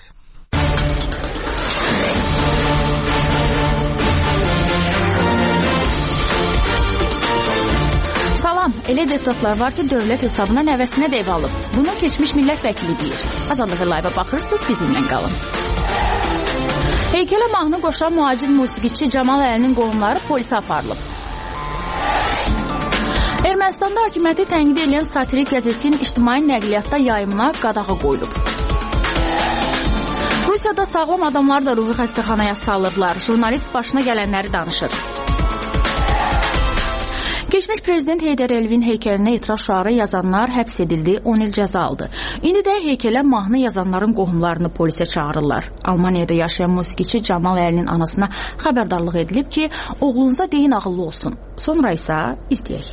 Speaker 15: Salam, elə deputatlar var ki, dövlət hesabına nəvəsinə də ev alıb. Bunu keçmiş millət vəkili deyir. Azadlıq Live-a baxırsınız, bizimlə qalın. Heykələ mahnı qoşan mühacir musiqiçi Camal Əlinin qohumları polisə aparılıb. Ermənistanda hakimiyyəti tənqid edən satirik qəzetin ictimai nəqliyyatda yayımına qadağa qoyulub. Rusiyada sağlam adamlar da ruhi xəstəxanaya salırlar. Jurnalist başına gələnləri danışır. Keçmiş prezident Heydər Əliyevin heykəlinə etiraz şüarı yazanlar həbs edildi, on il cəza aldı. İndi də heykələ mahnı yazanların qohumlarını polisə çağırırlar. Almaniyada yaşayan musiqiçi Camal Əlinin anasına xəbərdarlıq edilib ki, oğlunuza deyin ağıllı olsun. Sonra isə izləyək.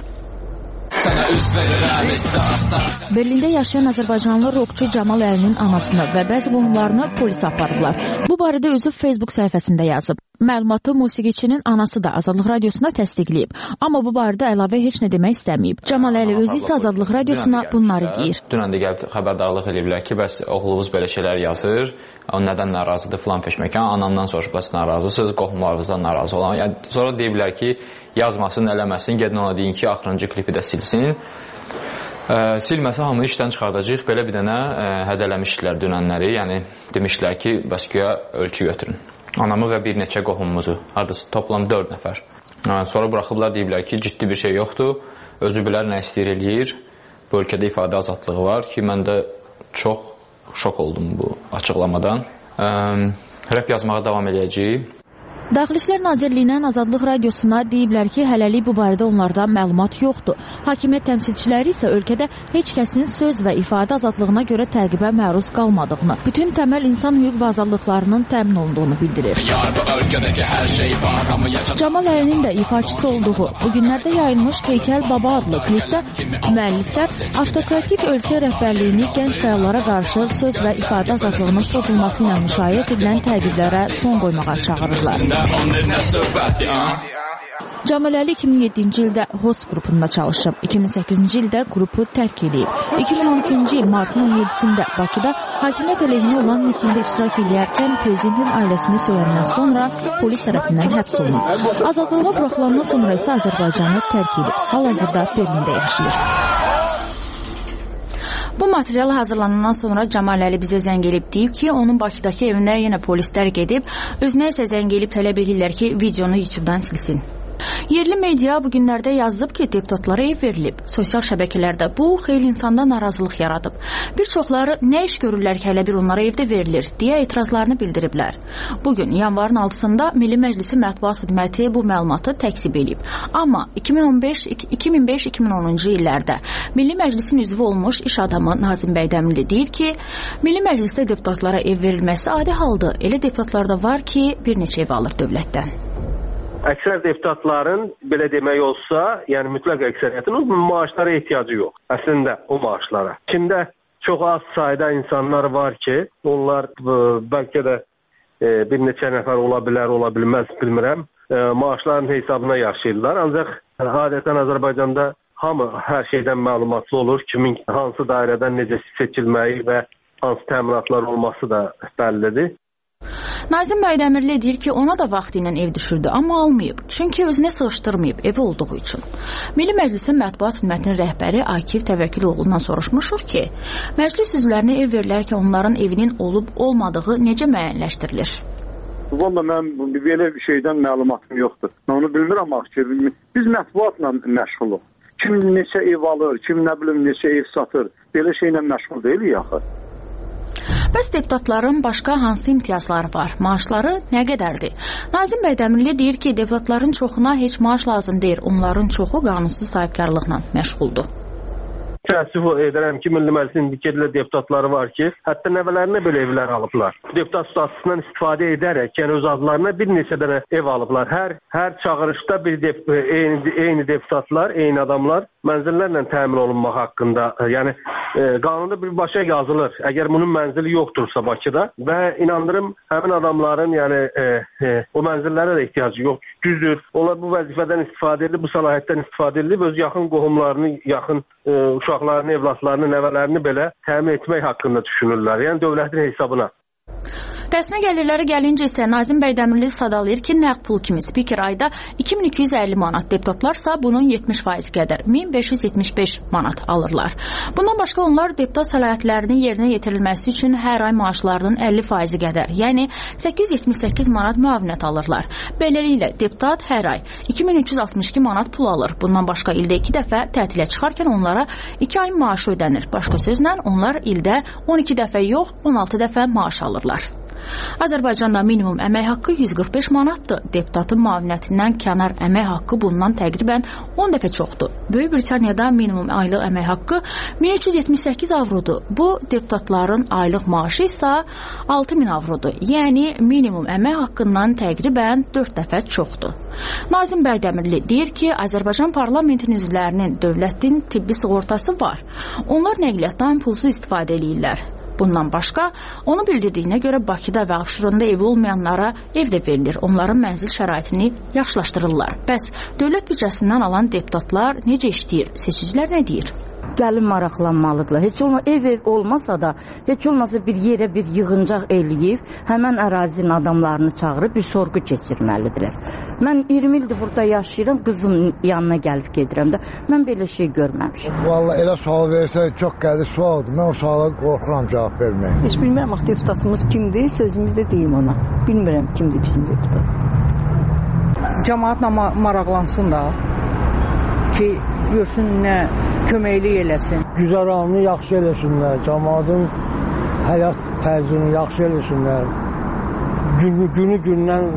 Speaker 15: Berlində yaşayan Azərbaycanlı rockçu Camal Əlinin anasını və bəzi qohumlarını polisə aparıblar. Bu barədə özü Facebook səhifəsində yazıb. Məlumatı musiqiçinin anası da Azadlıq Radiosuna təsdiqləyib. Amma bu barədə əlavə heç nə demək istəməyib. Camal Əli özü isə Azadlıq Radiosuna bunları deyir.
Speaker 16: Dünən də gəlib xəbərdarlıq ediblər ki, bəs oğlunuz belə şeylər yazır, o nədən narazıdır filan feşməkan, anamdan soruşub bəs narazısınız, qohumlarınızdan narazı olan. Yəni, sonra deyiblər ki, yazmasın, eləməsin, gedin ona deyin ki, axırıncı klipi də silsin. E, silməsə hamını işdən çıxardacaq, belə bir dənə e, hədələmişdilər dünənləri, yəni demişlər ki, bəs güya ölçü götürün. Anamı və bir neçə qohumumuzu, hardasa toplam dörd nəfər. E, sonra buraxıblar, deyiblər ki, ciddi bir şey yoxdur, özü bilər nə istəyir eləyir, bu ölkədə ifadə azadlığı var ki, mən də çox şok oldum bu açıqlamadan. E, rəp yazmağa davam edəcəyik.
Speaker 15: Daxili İşlər Nazirliyinin Azadlıq Radiosuna deyiblər ki, hələlik bu barədə onlarda məlumat yoxdur. Hakimiyyət təmsilçiləri isə ölkədə heç kəsin söz və ifadə azadlığına görə təqibə məruz qalmadığını, bütün təməl insan hüquq və azadlıqlarının təmin olunduğunu bildirir. Camal Əlinin də ifaçısı olduğu bu günlərdə yayılmış Heykəl Baba adlı klipdə müəlliflər avtokratik ölkə rəhbərliyini gənc fəallara qarşı söz və ifadə azadlığının pozulması ilə müşayiət edilən təqiblərə son qoymağa çağırırlar. Camal Əli iki min yeddinci ildə Host qrupunda çalışıb, iki min səkkizinci ildə qrupu tərk edib. iki min on ikinci il martın on yeddisində Bakıda hakimiyyət əleyhinə olan mitingdə iştirak edərkən prezidentin ailəsini söyləndən sonra polis tərəfindən həbs olunub. Azadlığa buraxılandan sonra isə Azərbaycanı tərk edib. Hal-hazırda Berlində yaşayır. Bu material hazırlanandan sonra Camal Əli bizə zəng edib deyib ki, onun Bakıdakı evinə yenə polislər gedib, özünə isə zəng edib tələb edirlər ki, videonu YouTube'dan silsin. Yerli media bu günlərdə yazıb ki, deputatlara ev verilib. Sosial şəbəkələrdə bu xeyli insanda narazılıq yaradıb. Bir çoxları nə iş görürlər ki, hələ bir onlara evdə verilir deyə etirazlarını bildiriblər. Bugün yanvarın altısında Milli Məclisi Mətbuat Xidməti bu məlumatı təkzib edib. Amma iki min on beş iki min beş iki min onuncu illərdə Milli Məclisin üzvü olmuş iş adamı Nazim Bəydəmirli deyir ki, Milli Məclisdə deputatlara ev verilməsi adi haldır. Elə deputatlar da var ki, bir neçə ev alır dövlətdən.
Speaker 17: Əksər deputatların, belə demək olsa, yəni mütləq əksəriyyətin maaşlara ehtiyacı yox. Əslində o maaşlara. İçində çox az sayda insanlar var ki, onlar bəlkə də e, bir neçə nəfər ola bilər, ola bilməz, bilmirəm. E, maaşların hesabına yaşayırlar. Ancaq adətən Azərbaycanda hamı hər şeydən məlumatlı olur. Kimin hansı dairədən necə seçilməyi və hansı təminatlar olması da bəllidir.
Speaker 15: Nazim Bəydəmirli deyir ki, ona da vaxtı ilə ev düşürdü, amma almayıb. Çünki özünə sığışdırmayıb, evi olduğu üçün. Milli Məclisin Mətbuat Xidmətinin rəhbəri Akif Təvəkküloğlu'ndan soruşmuşuq ki, məclis üzvlərinə ev verilərkən onların evinin olub-olmadığı necə müəyyənləşdirilir?
Speaker 9: Valla mən belə bir şeydən məlumatım yoxdur. Mən onu bilmirəm ki, biz mətbuatla məşğuluq. Kim neçə ev alır, kim nə bilim neçə ev satır, belə şeylə məşğul deyilik axı.
Speaker 15: Bəs deputatların başqa hansı imtiyazları var? Maaşları nə qədərdir? Nazim Bəydəmirli deyir ki, deputatların çoxuna heç maaş lazım deyil. Onların çoxu qanunsuz sahibkarlıqla məşğuldur.
Speaker 17: Təəssüf edirəm ki, Milli Məclisin indikədlə deputatları var ki, hətta nəvələrinə belə evlər alıblar. Deputat statusundan istifadə edərək, yəni öz adlarına bir neçə dənə ev alıblar. Hər hər çağırışda bir dep eyni, eyni deputatlar, eyni adamlar mənzillərlə təmin olunmaq haqqında, yəni e, qanunda birbaşa yazılır. Əgər bunun mənzili yoxdursa Bakıda və inandırım həmin adamların, yəni e, e, o mənzillərə də ehtiyacı yox. Düzdür, onlar bu vəzifədən istifadə edib, bu səlahiyyətdən istifadə edib, öz yaxın qohumlarını, yaxın e, uşaqlarını, evlatlarını, nəvələrini belə təmin etmək haqqında düşünürlər. Yəni dövlətin hesabına.
Speaker 15: Rəsmi gəlirlərə gəlincə isə Nazim Bəydəmirli sadalayır ki, nəqd pul kimi spiker ayda iki min iki yüz əlli manat, deputatlarsa bunun yetmiş faiz qədər min beş yüz yetmiş beş manat alırlar. Bundan başqa onlar deputat səlahiyyətlərinin yerinə yetirilməsi üçün hər ay maaşlarının əlli faizi qədər, yəni səkkiz yüz yetmiş səkkiz manat müavinət alırlar. Beləliklə deputat hər ay iki min üç yüz altmış iki manat pul alır. Bundan başqa ildə iki dəfə tətilə çıxarkən onlara iki ay maaşı ödənir. Başqa sözlə onlar ildə on iki dəfə yox, on altı dəfə maaş alırlar. Azərbaycanda minimum əmək haqqı yüz qırx beş manatdır. Deputatın müavinətindən kənar əmək haqqı bundan təqribən on dəfə çoxdur. Böyük Britaniyada minimum aylıq əmək haqqı min üç yüz yetmiş səkkiz avrodur. Bu, deputatların aylıq maaşı isə altı min avrodur. Yəni, minimum əmək haqqından təqribən dörd dəfə çoxdur. Nazim Bəydəmirli deyir ki, Azərbaycan parlamentinin üzvlərinin dövlətin tibbi sığortası var. Onlar nəqliyyatdan pulsuz istifadə edirlər. Bundan başqa, onu bildirdiyinə görə Bakıda və Abşeronda evi olmayanlara ev də verilir. Onların mənzil şəraitini yaxşılaşdırırlar. Bəs dövlət büdcəsindən alan deputatlar necə işləyir? Seçicilər nə deyir?
Speaker 18: Gəlin maraqlanmalıdırlar. Heç olmasa ev ev olmasa da, heç olmasa bir yerə bir yığıncaq eləyib, həmən ərazinin adamlarını çağırıb bir sorğu keçirməlidirlər. Mən iyirmi ildir burada yaşayıram, qızım yanına gəlib gedirəm də. Mən belə şey görməmişəm.
Speaker 11: Vallahi elə sual versək çox qədi sualdır. Mən o suala qorxuram cavab verməyə.
Speaker 18: Heç bilmirəm axı deputatımız kimdir, sözümü də deyim ona. Bilmirəm kimdir bizim deputat.
Speaker 19: Cəmaatla maraqlansın da ki, görsün nə köməklik eləsin.
Speaker 11: Güzəranını yaxşı eləsinlər, cəmaatın həyat tərzini yaxşı eləsinlər. Günü, günü gündən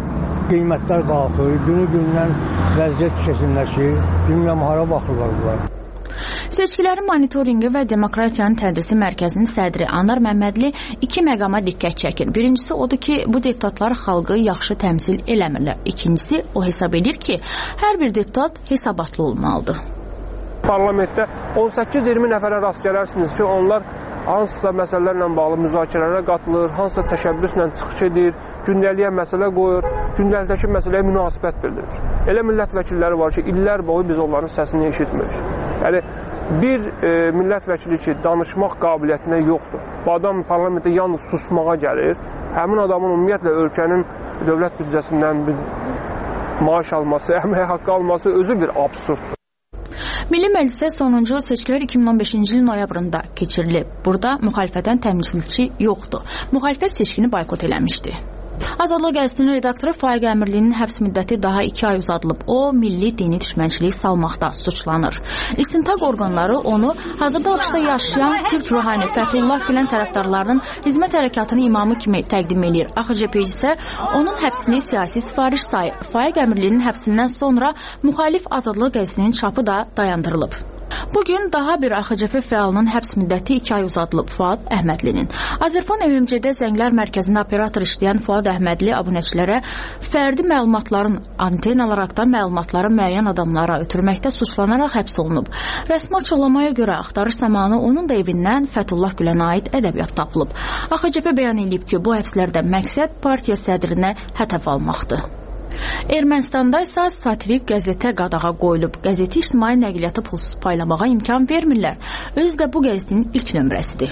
Speaker 11: qiymətlər qalxır, günü-gündən vəziyyət çətinləşir, dünya hara baxırlar bunlar.
Speaker 15: Seçkilərin monitorinqi və Demokratiyanın Tədrisi Mərkəzinin sədri Anar Məmmədli iki məqama diqqət çəkir. Birincisi odur ki, bu deputatlar xalqı yaxşı təmsil eləmirlər. İkincisi, o hesab edir ki, hər bir deputat hesabatlı olmalıdır.
Speaker 17: Parlamentdə on səkkiz iyirmi nəfərə rast gələrsiniz ki, onlar hansısa məsələlərlə bağlı müzakirələrə qatılır, hansısa təşəbbüslə çıxış edir, gündəliyə məsələ qoyur, gündəlikdəki məsələyə münasibət bildirir. Elə millət vəkilləri var ki, illər boyu biz onların səsini eşitmirik. Yəni, bir e, millət vəkili ki, danışmaq qabiliyyətinə yoxdur. Bu adam parlamentdə yalnız susmağa gəlir. Həmin adamın ümumiyyətlə ölkənin dövlət büdcəsindən bir maaş alması, əmək haqqı alması özü bir absurddur.
Speaker 15: Milli Məclisdə sonuncu seçkilər iki min on beşinci ilin noyabrında keçirilib. Burada müxalifətdən təmsilçi yoxdur. Müxalifət seçkini boykot eləmişdi. Azadlıq qəzetinin redaktoru Faiq Əmirlinin həbs müddəti daha iki ay uzadılıb. O, milli dini düşmənçiliyi salmaqda suçlanır. İstintaq orqanları onu hazırda Abşda yaşayan Türk ruhani Fəthullah Gülen tərəfdarlarının hizmət hərəkatının imamı kimi təqdim edir. A X C P isə onun həbsini siyasi sifariş sayır. Faiq Əmirlinin həbsindən sonra müxalif Azadlıq qəzetinin çapı da dayandırılıb. Bugün daha bir A X C P fəalının həbs müddəti iki ay uzadılıb. Fuad Əhmədlinin. Azərfon Ö M C-də Zənglər mərkəzində operator işləyən Fuad Əhmədli abunəçilərə fərdi məlumatların anten alaraqdan məlumatları müəyyən adamlara ötürməkdə suçlanaraq həbs olunub. Rəsmi açıqlamaya görə axtarış zamanı onun da evindən Fəthullah Gülenə aid ədəbiyyat tapılıb. A X C P bəyan edib ki, bu həbslərdə məqsəd partiya sədrinə hədəf almaqdır. Ermənistanda isə satirik qəzetə qadağa qoyulub. Qəzeti ictimai nəqliyyatı pulsuz paylamağa imkan vermirlər. Özü də bu qəzetin ilk nömrəsidir.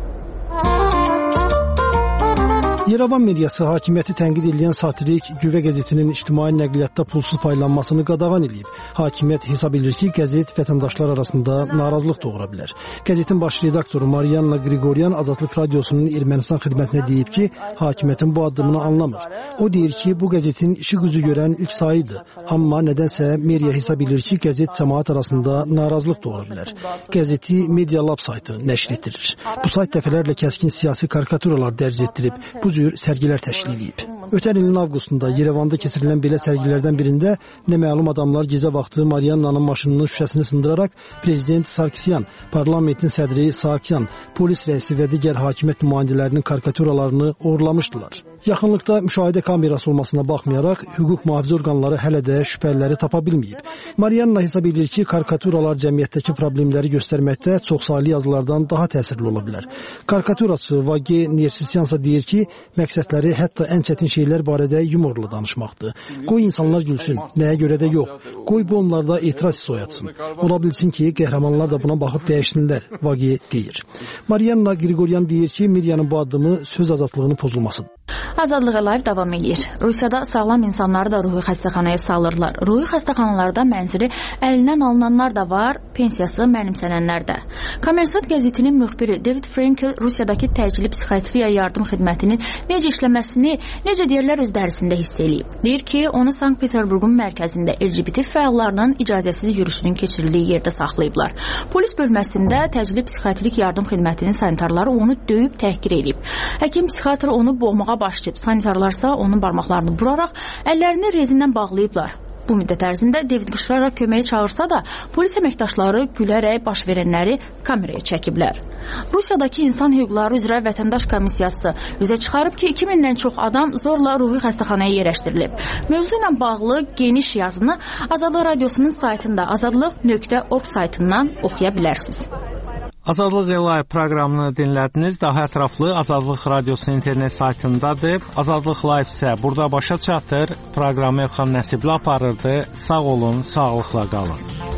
Speaker 20: Yerevan mediası hakimiyyəti tənqid edən satirik Güvə qəzetinin ictimai nəqliyyatda pulsuz paylanmasını qadağan edib. Hakimiyyət hesab edir ki, qəzet vətəndaşlar arasında narazılıq doğura bilər. Qəzetin baş redaktoru Marianna Qriqoryan Azadlıq Radiosunun Ermənistan xidmətinə deyib ki, hakimiyyətin bu addımını anlamır. O deyir ki, bu qəzetin işi gücü görən ilk sayıdır. Amma nədənsə media hesab edir ki, qəzet cəmaət arasında narazılıq doğura bilər. Qəzeti Media Lab saytı nəşr etdirir. Bu sayt dəfələrlə kəskin siyasi karikaturalar dərc etdirib. Bu cür sərgilər təşkil edib. Ötən ilin avqustunda Yerevanda keçirilən belə sərgilərdən birində nə məlum adamlar gecə vaxtı Mariannanın maşınının şüşəsini sındıraraq Prezident Sarkisyan, parlamentin sədri Saakyan, polis rəisi və digər hakimiyyət nümayəndələrinin karikaturalarını uğurlamışdılar. Yaxınlıqda müşahidə kamerası olmasına baxmayaraq, hüquq mühafizə orqanları hələ də şübhəliləri tapa bilməyib. Marianna hesab edir ki, karikaturalar cəmiyyətdəki problemləri göstərməkdə çoxsaylı yazılardan daha təsirli ola bilər. Karikaturaçı Vage Nersisyansa deyir ki, məqsədləri hətta ən çətin şeylər barədə yumorla danışmaqdır. Qoy insanlar gülsün, nəyə görə də yox. Qoy bu onlarda etiraz hissi oyatsın. Ola bilsin ki, qəhrəmanlar da buna baxıb dəyişsinlər, Vage deyir. Marianna Qriqoryan deyir ki, medianın bu addımı söz azadlığının pozulmasıdır.
Speaker 15: Azadlıq Live davam edir. Rusiyada sağlam insanları da ruhi xəstəxanaya salırlar. Ruhi xəstəxanalarda mənzili əlindən alınanlar da var, pensiyası mənimsənənlər də. Kommersant qəzetinin müxbiri David Frankel Rusiyadakı təcili psixiatriya yardım xidmətinin necə işləməsini, necə deyirlər öz dərisində hiss eləyib. Deyir ki, onu Sankt-Peterburqun mərkəzində L G B T fəallarının icazəsiz yürüyüşünün keçirildiyi yerdə saxlayıblar. Polis bölməsində təcili psixiatrik yardım xidmətinin sanitarları onu döyüb təhqir edib. Həkim psixiatr onu boğmağa başlayıb. Sanitarlarsa onun barmaqlarını buraraq əllərini rezindən bağlayıblar. Bu müddət ərzində David qışqıraraq köməyə çağırsa da polis əməkdaşları gülərək baş verənləri kameraya çəkiblər. Rusiyadakı insan hüquqları üzrə vətəndaş komissiyası üzə çıxarıb ki, iki mindən çox adam zorla ruhi xəstəxanaya yerləşdirilib. Mövzu ilə bağlı geniş yazını Azadlıq Radiosunun saytında azadlıq nöqtə org saytından oxuya bilərsiniz.
Speaker 4: Azadlıq Live proqramını dinlədiniz. Daha ətraflı Azadlıq Radiosunun internet saytındadır. Azadlıq Live isə burada başa çatır. Proqramı Elxan Nəsibli aparırdı. Sağ olun, sağlıqla qalın.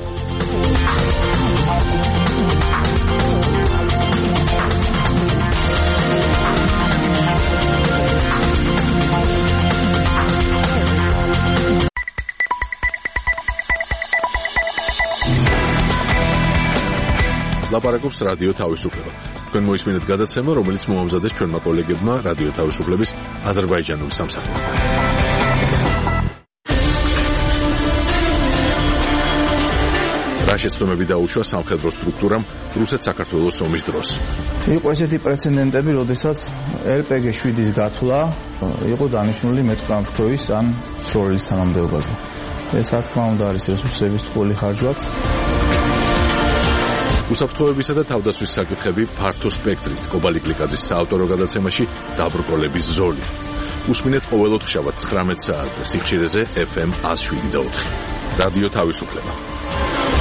Speaker 1: ლაპარაკობს რადიო თავისუფლება. თქვენ მოისმინეთ გადაცემა, რომელიც მოამზადეს ჩვენმა კოლეგებმა რადიო თავისუფლების აზერბაიჯანული სამსახურიდან. რა შეცდომები დაუშვა სამხედრო სტრუქტურამ რუსეთ-საქართველოს ომის დროს.
Speaker 21: იყო ესეთი პრეცედენტები, როდესაც ელ პე გი შვიდის გათვლა იყო დანიშნული მეტყანფრთოვის ან სროლის თანამდებობაზე. ეს რა თქმა უნდა არის რესურსების თვალი ხარჯვაც.
Speaker 1: უსაფრთხოებისა და თავდაცვის საკითხები ფართო სპექტრით კობალი გლიკაძის საავტორო გადაცემაში დაბრკოლების ზოლი. უსმინეთ ყოველ ოთხშაბათს ცხრამეტ საათზე სიხშირეზე ეფ ემ one oh seven point four. რადიო თავისუფლება.